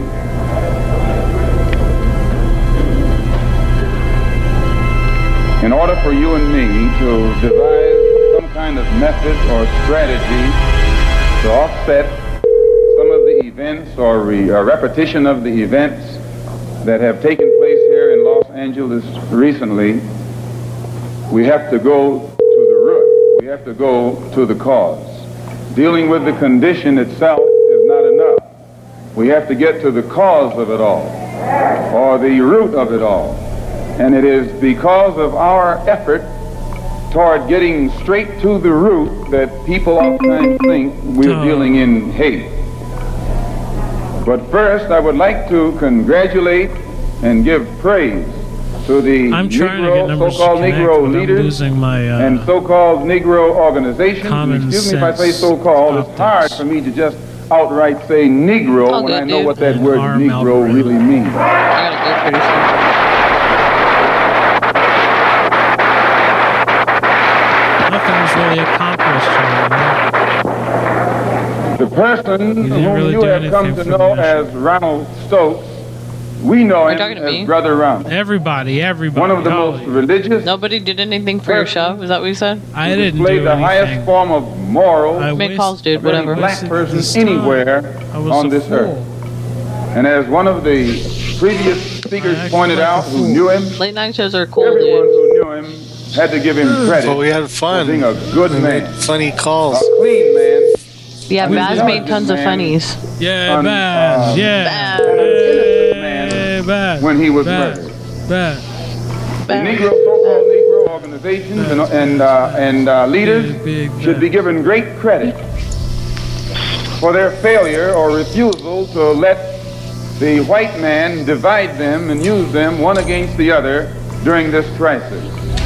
S5: In order for you and me to devise some kind of method or strategy to offset some of the events or re, uh, repetition of the events that have taken place here in Los Angeles recently, we have to go to the root. We have to go to the cause. Dealing with the condition itself is not enough. We have to get to the cause of it all, or the root of it all. And it is because of our effort toward getting straight to the root that people oftentimes think we're dealing in hate. But first, I would like to congratulate and give praise to the
S4: I'm trying to get
S5: Negro,
S4: numbers to
S5: so-called
S4: connect,
S5: Negro
S4: but I'm
S5: leaders
S4: losing my, uh,
S5: and so-called Negro organizations.
S4: common
S5: And excuse me if I say
S4: sense
S5: so-called. It's hard for me to just outright say Negro
S10: All
S5: when
S10: good,
S5: I know
S10: dude.
S5: what that word
S4: arm
S5: Negro
S4: algorithm.
S5: really means.
S10: I gotta go pretty soon.
S4: Nothing was really accomplished. Charlie.
S5: The person
S4: didn't
S5: whom
S4: really
S5: you
S4: do
S5: have come
S4: anything
S5: to
S4: for
S5: know
S4: the
S5: as Ronald Stokes, we know
S10: Are you
S5: him
S10: talking to
S5: as
S10: me?
S5: Brother Ronald.
S4: Everybody, everybody.
S5: One of the
S4: Holly.
S5: most religious,
S10: Nobody did anything for your show? Is that what you said?
S4: I
S5: who
S4: didn't
S5: displayed
S4: do
S5: the
S4: anything.
S5: highest form of moral
S4: I
S10: Make
S4: waste-
S10: calls, dude.
S5: of any
S10: Whatever.
S5: black
S4: Wasted
S5: person
S4: this time.
S5: anywhere
S4: I was
S5: on
S4: a
S5: this
S4: fool.
S5: earth. And as one of the previous speakers
S4: acted
S5: pointed
S4: like a
S5: out, who
S4: fool.
S5: knew him,
S10: Late night shows are cool,
S5: everyone
S10: dude.
S5: who knew him had to give him credit
S7: But we had
S5: for
S7: fun.
S5: being a good
S7: We
S5: man,
S7: made funny
S5: a
S7: calls.
S5: clean man,
S10: Yeah,
S5: Who's
S10: Baz
S5: the
S10: made tons of
S5: man?
S10: funnies.
S4: Yeah,
S5: Un-
S4: Baz.
S5: um,
S4: yeah.
S10: Baz.
S5: and an innocent man
S4: Hey, Baz.
S5: when he was
S4: Baz.
S5: murdered.
S4: Baz.
S5: The Negro, so-called Negro organizations and, and, uh, and uh, leaders
S4: Big, big
S5: should be given great credit for their failure or refusal to let the white man divide them and use them one against the other during this crisis.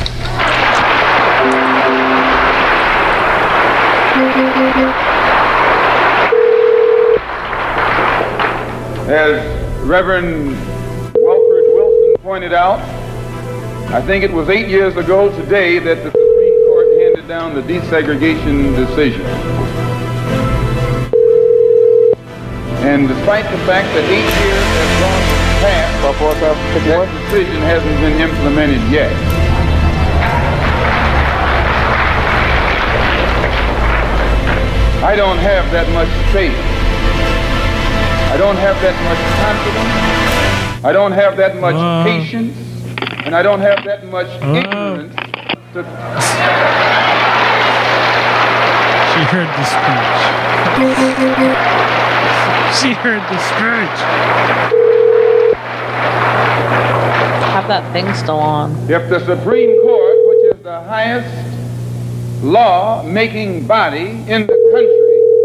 S5: As Reverend Wilford Wilson pointed out, I think it was eight years ago today that the Supreme Court handed down the desegregation decision. And despite the fact that eight years have gone past, that decision hasn't been implemented yet. I don't have that much faith. I don't have that much confidence. I don't have that much
S4: Uh.
S5: patience. And I don't have that much
S4: Uh.
S5: ignorance to
S4: She heard the speech. She heard the speech.
S10: Have that thing still on.
S5: If the Supreme Court, which is the highest law-making body in the country,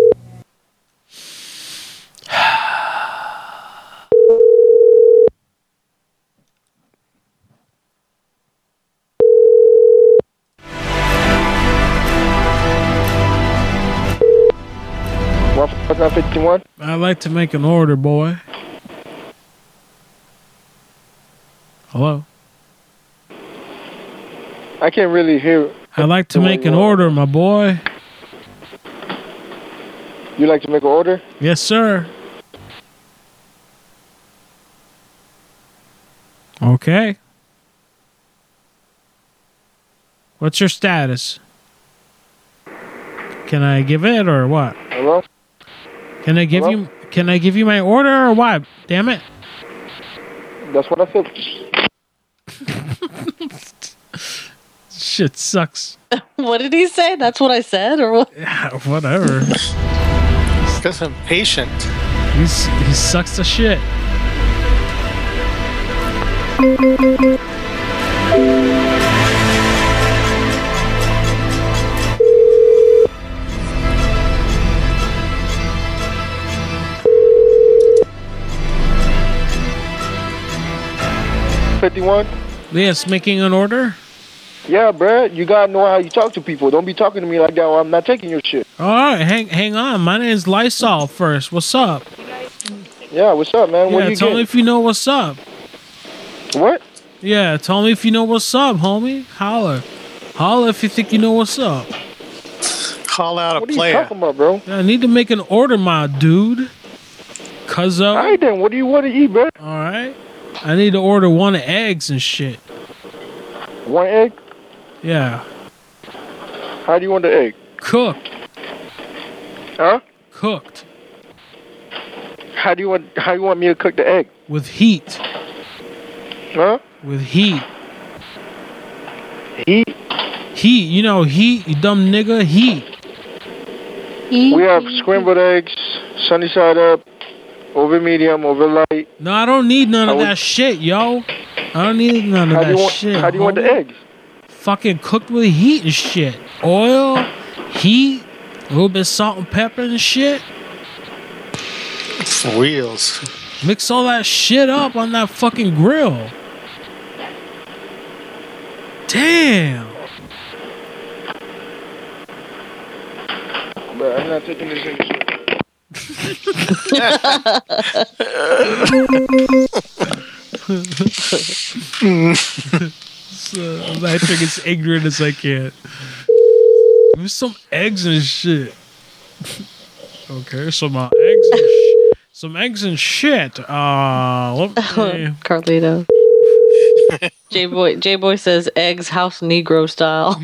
S12: one fifty-one.
S4: I'd like to make an order, boy. Hello?
S12: I can't really hear.
S4: I'd like to make an order, my boy.
S12: You like to make an order?
S4: Yes, sir. Okay. What's your status? Can I give it or what?
S12: Hello?
S4: Can I give
S12: Hello?
S4: you can I give you my order or what? Damn it.
S12: That's what I said.
S4: Shit sucks.
S10: What did he say? That's what I said, or what?
S4: Yeah, whatever.
S7: Because I'm patient.
S4: He's he sucks to shit.
S12: fifty-one?
S4: Yes, making an order?
S12: Yeah, bruh. You gotta know how you talk to people. Don't be talking to me like that or I'm not taking your shit.
S4: Alright, hang hang on. My name is Lysol first. What's up?
S12: Yeah, what's up, man? What
S4: Yeah,
S12: do you
S4: tell
S12: get?
S4: me if you know what's up.
S12: What?
S4: Yeah, tell me if you know what's up, homie. Holler. Holler if you think you know what's up.
S7: Call out a
S12: What are you
S7: player.
S12: talking about, bro?
S4: Yeah, I need to make an order, my dude. Cuzzo.
S12: All right, then. What do you want to eat, bro?
S4: All right. I need to order one of eggs and shit.
S12: One egg?
S4: Yeah.
S12: How do you want the egg?
S4: Cooked.
S12: Huh?
S4: Cooked.
S12: How do you want? How you want me to cook the egg?
S4: With heat.
S12: Huh?
S4: With heat.
S12: Heat?
S4: Heat. You know heat, you dumb nigga. Heat.
S12: We have scrambled eggs, sunny side up, over medium, over light.
S4: No, I don't need none of
S12: How we-
S4: that shit, yo. I don't need none of
S12: How do
S4: that
S12: you want?
S4: shit.
S12: How do you want the
S4: homie.
S12: eggs?
S4: Fucking cooked with heat and shit. Oil, heat, a little bit of salt and pepper and shit.
S7: For reals.
S4: Mix all that shit up on that fucking grill. Damn.
S12: Bro, I'm not taking this in the
S4: So, I'm acting as ignorant as I can. Give me some eggs and shit. Okay, some uh, eggs and sh- some eggs and shit. Uh, let me...
S10: Carlito. J boy, J boy says eggs house Negro style.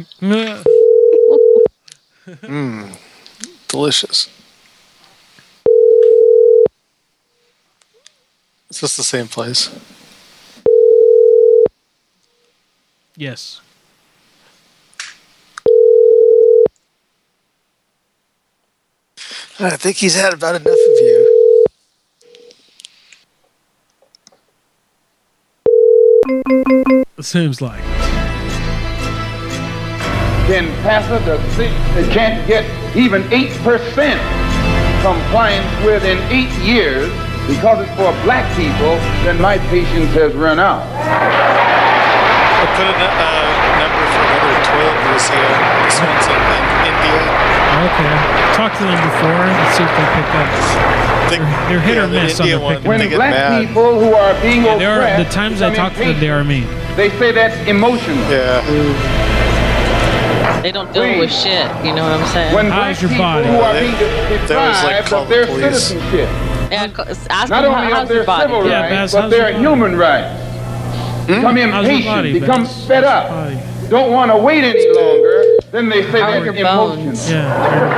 S7: Mmm, delicious. Is this the same place?
S4: Yes.
S7: I think he's had about enough of you.
S4: It seems like.
S2: Then Passa the city can't get even eight percent compliance within eight years because it's for black people, then my patience has run out.
S7: I put a uh, number for another toilet museum. This one's in like, India.
S4: Okay. Talk to them before. Let's see if they pick up. They're, they're hit
S7: yeah,
S4: or
S7: the
S4: miss on
S7: India
S4: the
S7: one,
S4: pick.
S2: When
S7: They get
S2: black
S7: mad.
S2: people who are being
S4: Yeah, they are,
S2: oppressed,
S4: the times I
S2: become
S4: talk to them, they are mean.
S2: they say that's emotional.
S7: Yeah.
S10: They don't deal with shit. You know what I'm saying?
S2: When black
S4: How's your
S2: people
S4: body?
S2: who are
S7: They-
S2: being
S7: they always, like,
S2: deprived
S7: call
S2: of
S7: the
S2: their
S7: police.
S2: citizenship,
S10: Yeah, co- ask
S2: not
S10: them
S2: only
S10: how, how's
S2: of their
S10: your body.
S2: civil
S4: Yeah,
S2: rights,
S4: Baz,
S2: but
S4: how's
S2: their
S4: your body?
S2: human rights, become
S4: How's your
S2: impatient,
S4: body,
S2: become
S4: Baz?
S2: fed up,
S4: How's your body?
S2: don't want to wait any longer, then they say
S10: How are
S2: that's
S10: your
S2: emotional.
S10: bones?
S4: Yeah.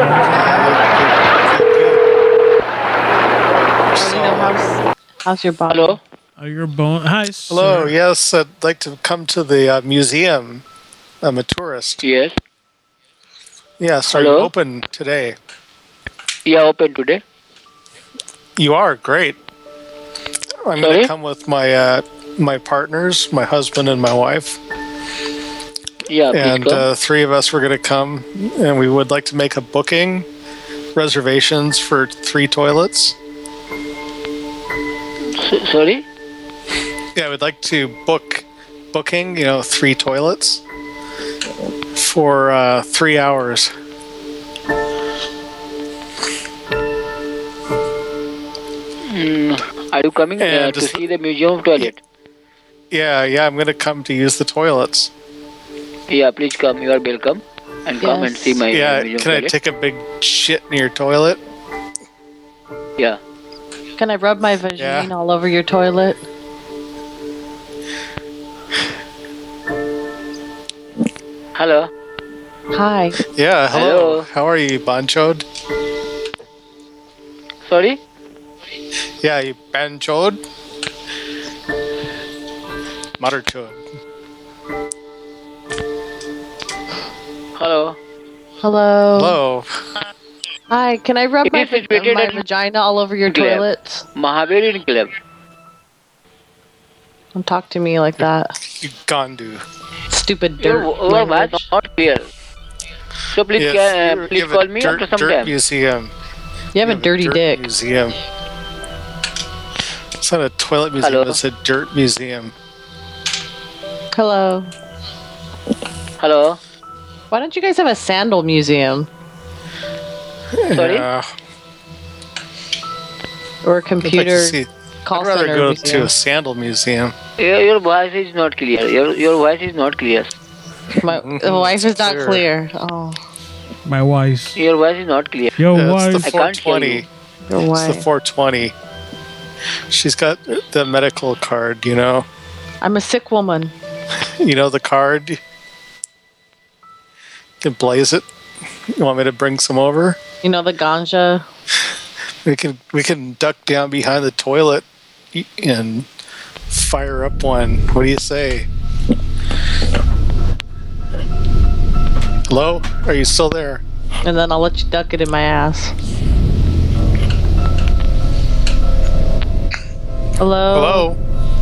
S10: Carlito, how's, how's your body?
S12: Hello?
S4: Are your bone? Hi.
S7: Hello,
S4: sir.
S7: yes, I'd like to come to the uh, museum. I'm a tourist.
S12: Yes.
S7: Yes, are you
S12: Hello?
S7: open today?
S12: Yeah, open today.
S7: You are, great. I'm going
S12: Sorry?
S7: to come with my uh, my partners, my husband and my wife.
S12: Yeah, please
S7: And
S12: come.
S7: uh, three of us were going to come, and we would like to make a booking, reservations for three toilets.
S12: S- sorry?
S7: Yeah, we'd like to book booking, you know, three toilets for uh, three hours.
S12: Mm, are you coming uh,
S7: And
S12: to
S7: just-
S12: see the museum toilet?
S7: Yeah, yeah, I'm going to come to use the toilets.
S12: Yeah, please come. You are welcome. And come and
S10: Yes.
S12: see my
S7: Yeah,
S12: museum
S7: can I
S12: toilet.
S7: take a big shit in your toilet?
S12: Yeah.
S10: Can I rub my vagine all over your toilet?
S12: Hello.
S10: Hi.
S7: Yeah, hello.
S12: Hello.
S7: How are you, Banchod?
S12: Sorry?
S7: Yeah, you Banchod? Mutterchod.
S12: Hello.
S10: Hello.
S7: Hello.
S10: Hi. Can I rub
S12: It
S10: my,
S12: is situated
S10: my
S12: at
S10: vagina all over your
S12: Club.
S10: toilet?
S12: Mahavirian Club.
S10: Don't talk to me like that.
S7: You Gandu.
S10: Stupid
S12: Your
S10: dirt
S12: your voice
S10: language.
S12: not clear. So please,
S7: Yes,
S12: ca- uh,
S7: you- you
S12: please
S7: have a
S12: call me
S7: dirt,
S12: after some
S7: dirt
S12: time.
S7: museum.
S10: You have a
S7: have
S10: dirty
S7: dirt
S10: dick.
S7: Museum. It's not a toilet museum.
S12: Hello.
S7: It's a dirt museum.
S10: Hello.
S12: Hello.
S10: Why don't you guys have a sandal museum?
S12: Sorry?
S7: Yeah.
S10: Or a
S7: I'd like
S10: computer
S7: to see.
S10: call
S7: I'd rather
S10: center
S7: go
S10: museum.
S7: to a sandal museum.
S16: Your, your voice is not clear. Your your voice is not clear.
S10: My the wife is not clear. Oh,
S4: My wife.
S16: Your voice is not clear.
S4: Yo,
S7: Yeah,
S4: wife.
S7: it's the
S16: I can't hear
S7: four twenty.
S16: you.
S10: your
S7: It's the
S10: wife.
S7: four twenty. She's got the medical card, you know.
S10: I'm a sick woman.
S7: You know the card. You can blaze it. You want me to bring some over?
S10: You know the ganja.
S7: We can we can duck down behind the toilet and fire up one. What do you say? Hello? Are you still there?
S10: And then I'll let you duck it in my ass. Hello?
S7: Hello?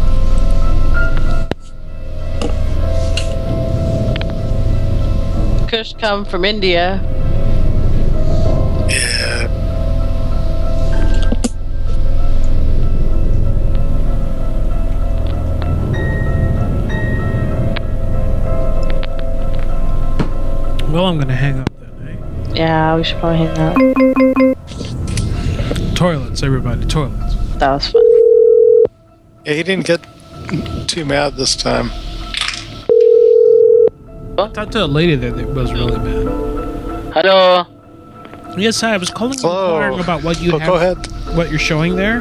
S10: Kush come from India.
S7: Yeah.
S4: Well, I'm gonna hang up then.
S10: Yeah, we should probably hang up.
S4: Toilets, everybody, toilets.
S10: That was fun.
S7: Yeah, he didn't get too mad this time.
S4: I talked to a lady there that was really mad.
S16: Hello.
S4: Yes, hi. I was calling
S7: Hello.
S4: inquiring about what you
S7: Oh,
S4: have,
S7: go ahead.
S4: what you're showing there.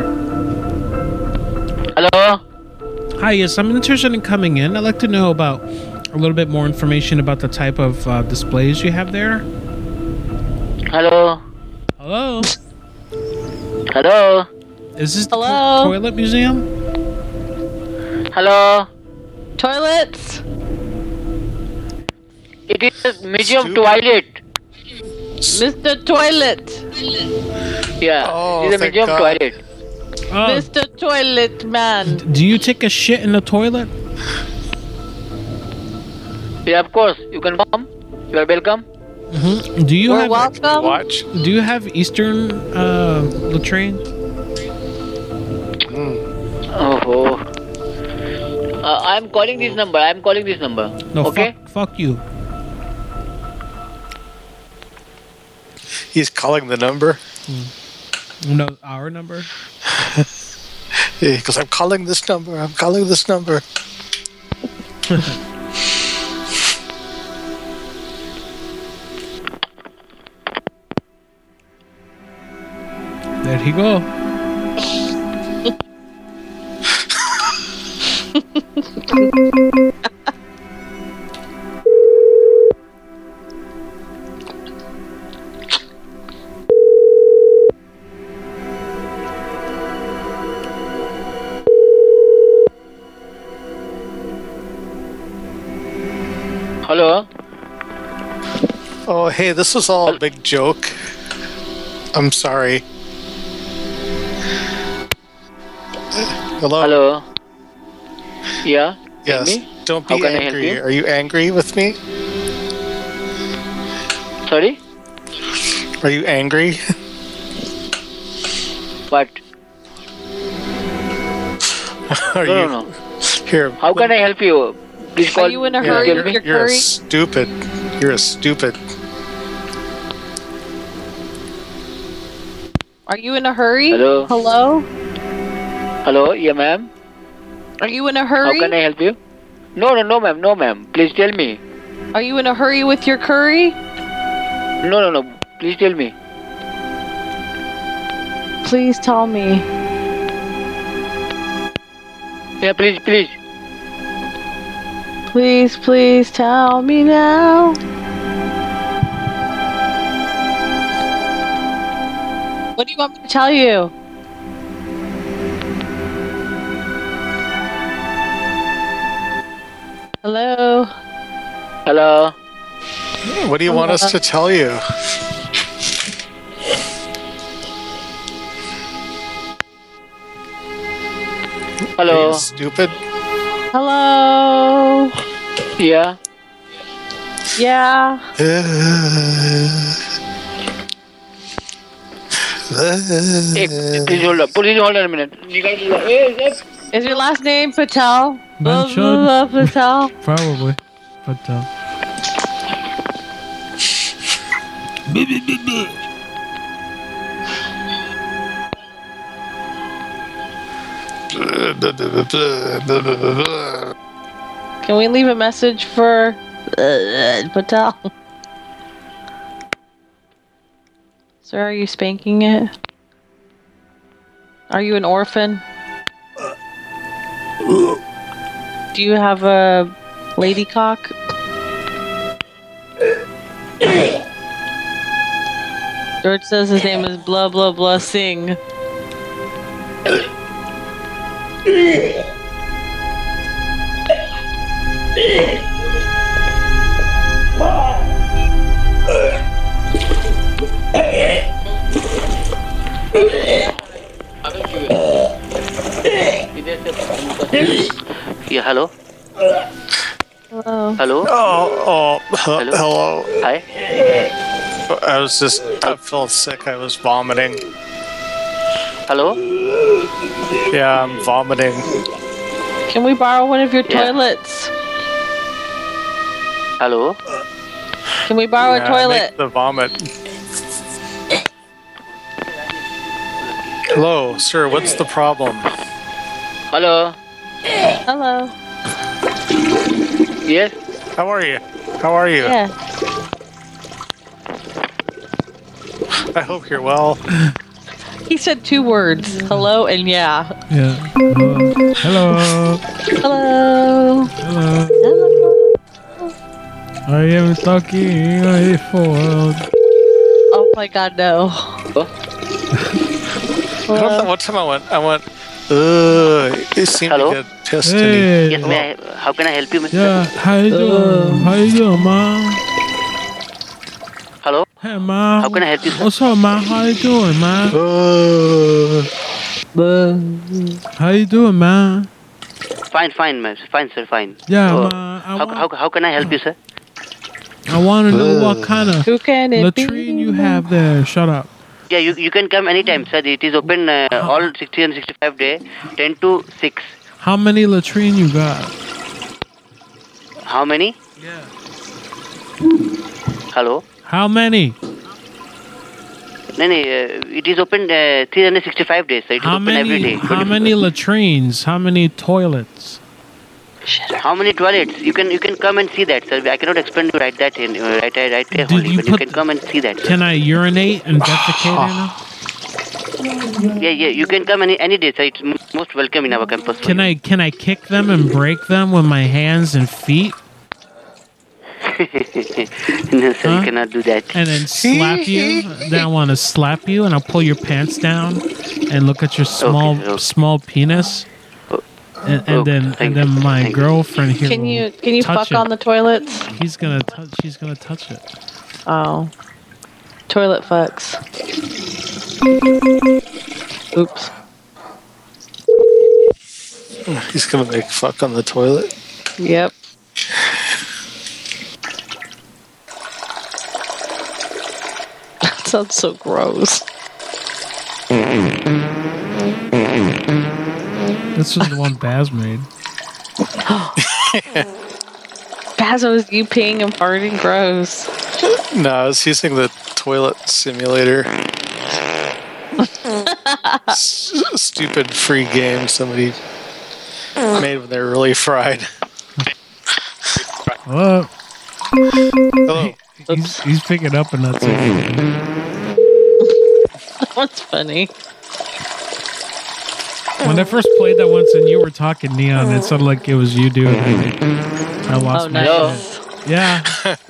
S16: Hello.
S4: Hi, yes, I'm interested in coming in. I'd like to know about a little bit more information about the type of uh, displays you have there.
S16: Hello.
S4: Hello.
S16: Hello.
S4: Is this the to-
S10: Hello?
S4: toilet museum?
S16: Hello.
S10: Toilets?
S16: It is a museum toilet.
S10: Mister Toilet.
S16: Yeah.
S7: Oh,
S16: it is a
S7: thank
S16: museum
S7: God.
S16: toilet.
S4: Oh,
S10: Mister Toilet Man.
S4: do you take a shit in the toilet?
S16: Yeah, of course. You can come. You are welcome.
S4: Mm-hmm. Do you
S10: You're
S4: have
S10: welcome.
S7: Watch.
S4: Do you have Eastern uh, latrine?
S16: Oh. Uh, I am calling this number. I am calling this number.
S4: No,
S16: okay.
S4: fuck, fuck you.
S7: He's calling the number.
S4: No, our number.
S7: Yeah, he goes, I'm calling this number. I'm calling this number.
S4: There he go.
S16: Hello.
S7: Oh, hey, this was all a big joke. I'm sorry. Hello?
S16: Hello. Yeah. Tell
S7: Yes.
S16: me.
S7: Don't
S16: How
S7: be
S16: can I help
S7: angry.
S16: you?
S7: Are you angry with me?
S16: Sorry.
S7: Are you angry?
S16: What?
S7: Are
S16: no,
S7: you
S16: no, no.
S7: here?
S16: How can I help you? Please call.
S10: Are you in a
S16: please
S10: hurry
S16: tell
S10: with
S16: me.
S10: your
S7: You're a
S10: curry?
S7: stupid. You're a stupid.
S10: Are you in a hurry?
S16: Hello.
S10: Hello?
S16: Hello. Yeah, ma'am.
S10: Are you in a
S16: How
S10: hurry?
S16: can I help you? No, no, no, ma'am. No, ma'am. Please tell me.
S10: Are you in a hurry with your curry?
S16: No, no, no. Please tell me.
S10: Please tell me.
S16: Yeah, please, please.
S10: Please, please tell me now. What do you want me to tell you? Hello?
S16: Hello.
S7: What do you want us to tell you? Are
S16: Hello.
S7: you stupid?
S10: Hello?
S16: Yeah.
S10: Yeah.
S16: Hey, please hold on. Please hold on a minute. Hey, hey.
S10: Is your last name Patel?
S4: Benchon?
S10: Blah, blah, blah, Patel?
S4: Probably. But uh,
S10: Can we leave a message for uh, Patel? Sir, are you spanking it? Are you an orphan? Do you have a lady cock? George says his name is blah blah blah Singh.
S16: Yeah, hello.
S10: Hello.
S16: Hello.
S7: Oh, oh,
S16: Hello.
S7: hello.
S16: Hi.
S7: I was just, I felt sick. I was vomiting.
S16: Hello.
S7: Yeah, I'm vomiting.
S10: Can we borrow one of your
S16: Yeah.
S10: toilets?
S16: Hello.
S10: Can we borrow
S7: Yeah,
S10: a toilet?
S7: make the vomit. Hello, sir. What's the problem?
S16: Hello.
S10: Hello.
S16: Yes.
S7: How are you? How are you?
S10: Yeah.
S7: I hope you're well.
S10: He said two words. Hello and yeah.
S4: Yeah. Hello.
S10: Hello.
S4: Hello.
S10: Hello.
S4: I am talking on the phone.
S10: Oh my god, no.
S7: I don't know what time I went. I went. Ugh. It seemed
S16: Hello?
S7: to get pissed
S4: Hey.
S7: to
S16: Yes,
S7: me.
S16: may I, how can I help you, mister?
S4: Yeah, how you doing? How you doing, ma?
S16: Hello.
S4: Hey, ma.
S16: How can I help you, sir?
S4: What's up, ma? How you doing, ma? How you doing, ma?
S16: Fine, fine, miss. Fine, sir. Fine.
S4: Yeah,
S16: Oh,
S4: ma. I,
S16: how,
S4: want,
S16: how, how can I help you, sir?
S4: I want to know what kind of
S10: Who can it
S4: latrine
S10: be?
S4: you have there. Shut up.
S16: Yeah, you you can come anytime, sir. It is open uh, all sixty and sixty-five day, ten to six.
S4: How many latrine you got?
S16: How many?
S4: Yeah.
S16: Hello.
S4: How many?
S16: No, no, uh, it is open uh, three hundred sixty-five days, sir. It is
S4: How
S16: open every
S4: many?
S16: day.
S4: How many latrines? How many toilets?
S16: How many toilets? You can you can come and see that, sir. I cannot explain to you right that in uh, right right there
S4: Did
S16: only,
S4: you
S16: but you
S4: put-
S16: can come and see that. Sir.
S4: Can I urinate and defecate in them?
S16: Yeah, yeah. You can come any any day, sir. It's m- most welcome in our campus. for
S4: Can
S16: you.
S4: I can I kick them and break them with my hands and feet
S16: No, sir.
S4: Huh?
S16: You cannot do that.
S4: and then slap you? Then I want to slap you and I'll pull your pants down and look at your small
S16: Okay, okay.
S4: small penis. And, and
S16: Okay,
S4: then
S16: thank
S4: and
S16: you,
S4: then my
S16: thank you.
S4: girlfriend here.
S10: Can
S4: will
S10: you can you
S4: touch
S10: fuck
S4: it.
S10: on the toilets?
S4: He's gonna touch. She's gonna touch it.
S10: Oh. Toilet fucks. Oops.
S7: He's gonna make fuck on the toilet.
S10: Yep. That sounds so gross.
S4: This was the one Baz made.
S10: Bazo, is you peeing and farting? Gross.
S7: No, I was using the toilet simulator. S- stupid free game somebody made when they were really fried.
S4: Hello.
S7: Hello.
S4: He's, he's picking up and that's it.
S10: That one's funny.
S4: When I first played that once and you were talking, Neon, it sounded like it was you doing it. I lost
S10: Oh,
S4: my
S10: nice.
S4: shit. Yeah.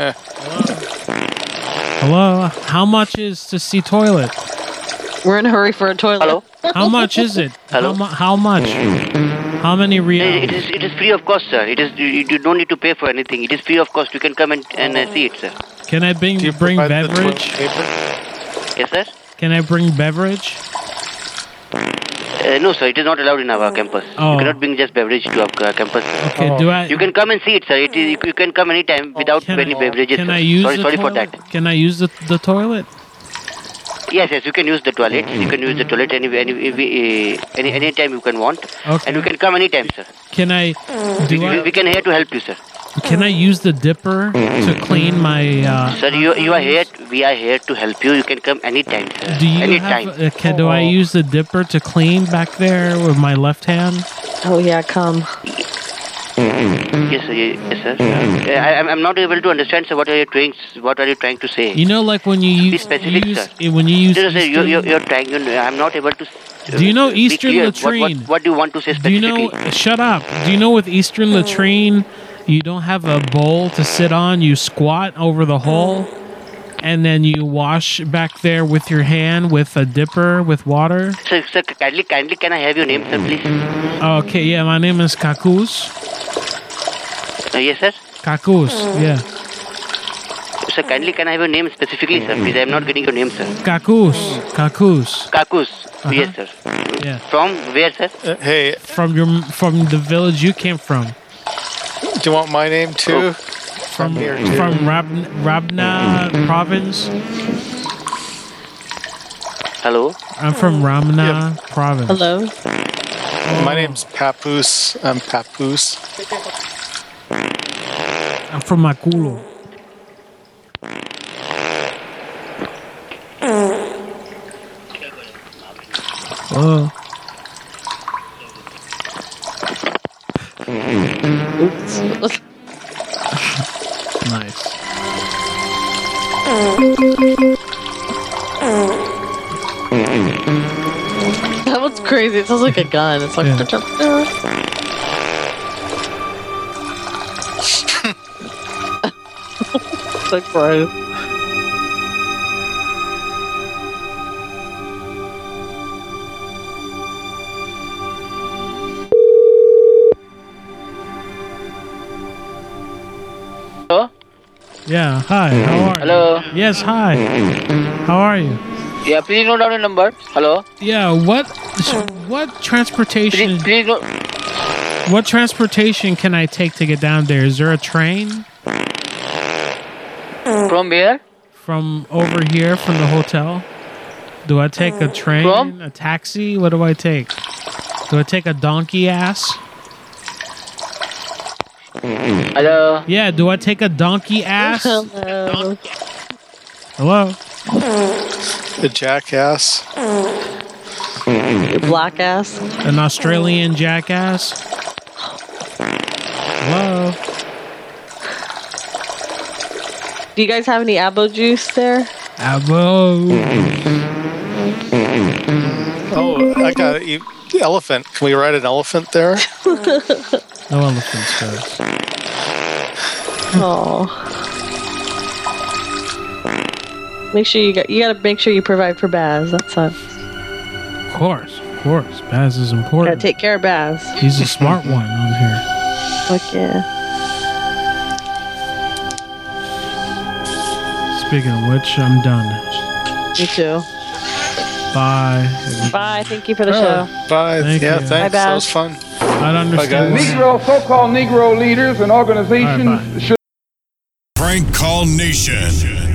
S4: Hello. How much is to see toilet?
S10: We're in a hurry for a toilet.
S16: Hello.
S4: How much is it?
S16: Hello?
S4: How, mu- how much? How many
S16: It
S4: reals?
S16: is it is free of cost, sir. It is you, you don't need to pay for anything. It is free of cost. You can come and, and uh, see it, sir.
S4: Can I bring
S7: Do you
S4: bring
S7: provide the toilet
S4: beverage?
S7: paper?
S16: Yes, sir.
S4: Can I bring beverage?
S16: Uh, no, sir. It is not allowed in our campus.
S4: Oh.
S16: You cannot bring just beverage to our uh, campus.
S4: Okay. Do I?
S16: You can come and see it, sir. It is, you, you can come anytime without
S4: Can
S16: any
S4: I,
S16: beverages.
S4: can
S16: sir.
S4: I use
S16: sorry,
S4: the
S16: sorry for
S4: toilet?
S16: that.
S4: Can I use the the toilet?
S16: Yes, yes. You can use the toilet. You can use the toilet any any any any, any time you can want,
S4: Okay.
S16: and you can come anytime, sir.
S4: Can I? Do
S16: We,
S4: I?
S16: we can here to help you, sir.
S4: Can I use the dipper to clean my? Uh,
S16: Sir, you you are here. We are here to help you. You can come anytime, sir.
S4: do you
S16: anytime.
S4: have? Uh, can, do I use the dipper to clean back there with my left hand?
S10: Oh yeah, come.
S17: Yes, sir. Yes, sir. Uh, I, I'm I'm not able to understand, sir. What are you trying? What are you trying to say?
S4: You know, like when you
S17: Be
S4: use,
S17: specific,
S4: use
S17: sir.
S4: when you use.
S17: Sir, sir, you,
S4: Eastern-
S17: you, you're trying. You, I'm not able to. Uh,
S4: Do you know
S17: be
S4: Eastern
S17: clear. What,
S4: latrine?
S17: what, what do you want to say
S4: Do you
S17: specifically?
S4: know? Shut up. Do you know with Eastern latrine, you don't have a bowl to sit on. You squat over the hole, and then you wash back there with your hand with a dipper with water.
S17: Sir, sir, kindly, kindly, can I have your name, sir, please?
S4: Okay, yeah, my name is Kakus.
S17: Uh, yes, sir.
S4: Kakus, yeah.
S17: Sir, kindly, can I have your name specifically, sir? Please, I'm not getting your name, sir.
S4: Kakus, Kakus.
S17: Kakus.
S4: Uh-huh.
S17: Yes, sir.
S4: Yeah.
S17: From where, sir?
S7: Uh, hey,
S4: From your from the village you came from.
S7: do you want my name too?
S4: From
S7: here too.
S4: from Rab, Rabna province.
S17: Hello.
S4: I'm from Ramna province.
S10: Hello.
S7: My name's Papoose. I'm Papoose.
S4: I'm from Makulo. Oh.
S10: Oops.
S4: Nice.
S10: That was crazy. It sounds like a gun. It's like. So gross.
S17: Hello?
S4: Yeah, hi. How are
S17: Hello?
S4: you? Yes, hi. How are you?
S17: Yeah, please note down your number. Hello?
S4: Yeah, what what transportation
S17: Please, please note.
S4: what transportation can I take to get down there? Is there a train
S17: From where?
S4: from over here from the hotel? Do I take a train,
S17: From?
S4: a taxi? What do I take? Do I take a donkey ass?
S17: Hello?
S4: Yeah, do I take a donkey ass?
S10: Hello.
S4: Hello?
S7: The jackass.
S10: Your black ass.
S4: An Australian jackass? Hello?
S10: Do you guys have any abo juice there?
S4: Abo.
S7: Oh, I got it. You, elephant. Can we ride an elephant there?
S4: No elephants, guys.
S10: Oh. Make sure you got. You gotta make sure you provide for Baz. That's a.
S4: Of course, of course. Baz is
S10: Gotta
S4: important.
S10: take care of Baz.
S4: He's a smart one on here.
S10: Fuck yeah.
S4: Speaking of which, I'm done.
S10: Me too.
S4: Bye.
S10: Bye. Thank you for the
S7: Oh,
S10: show.
S7: Bye.
S4: Thank
S7: yeah,
S4: you.
S7: thanks.
S10: Bye,
S7: That
S10: Baz.
S7: was fun.
S4: I don't understand.
S7: guys.
S2: Negro, so-called Negro leaders and organizations
S4: All right, bye.
S2: should
S18: Prank Call Nation.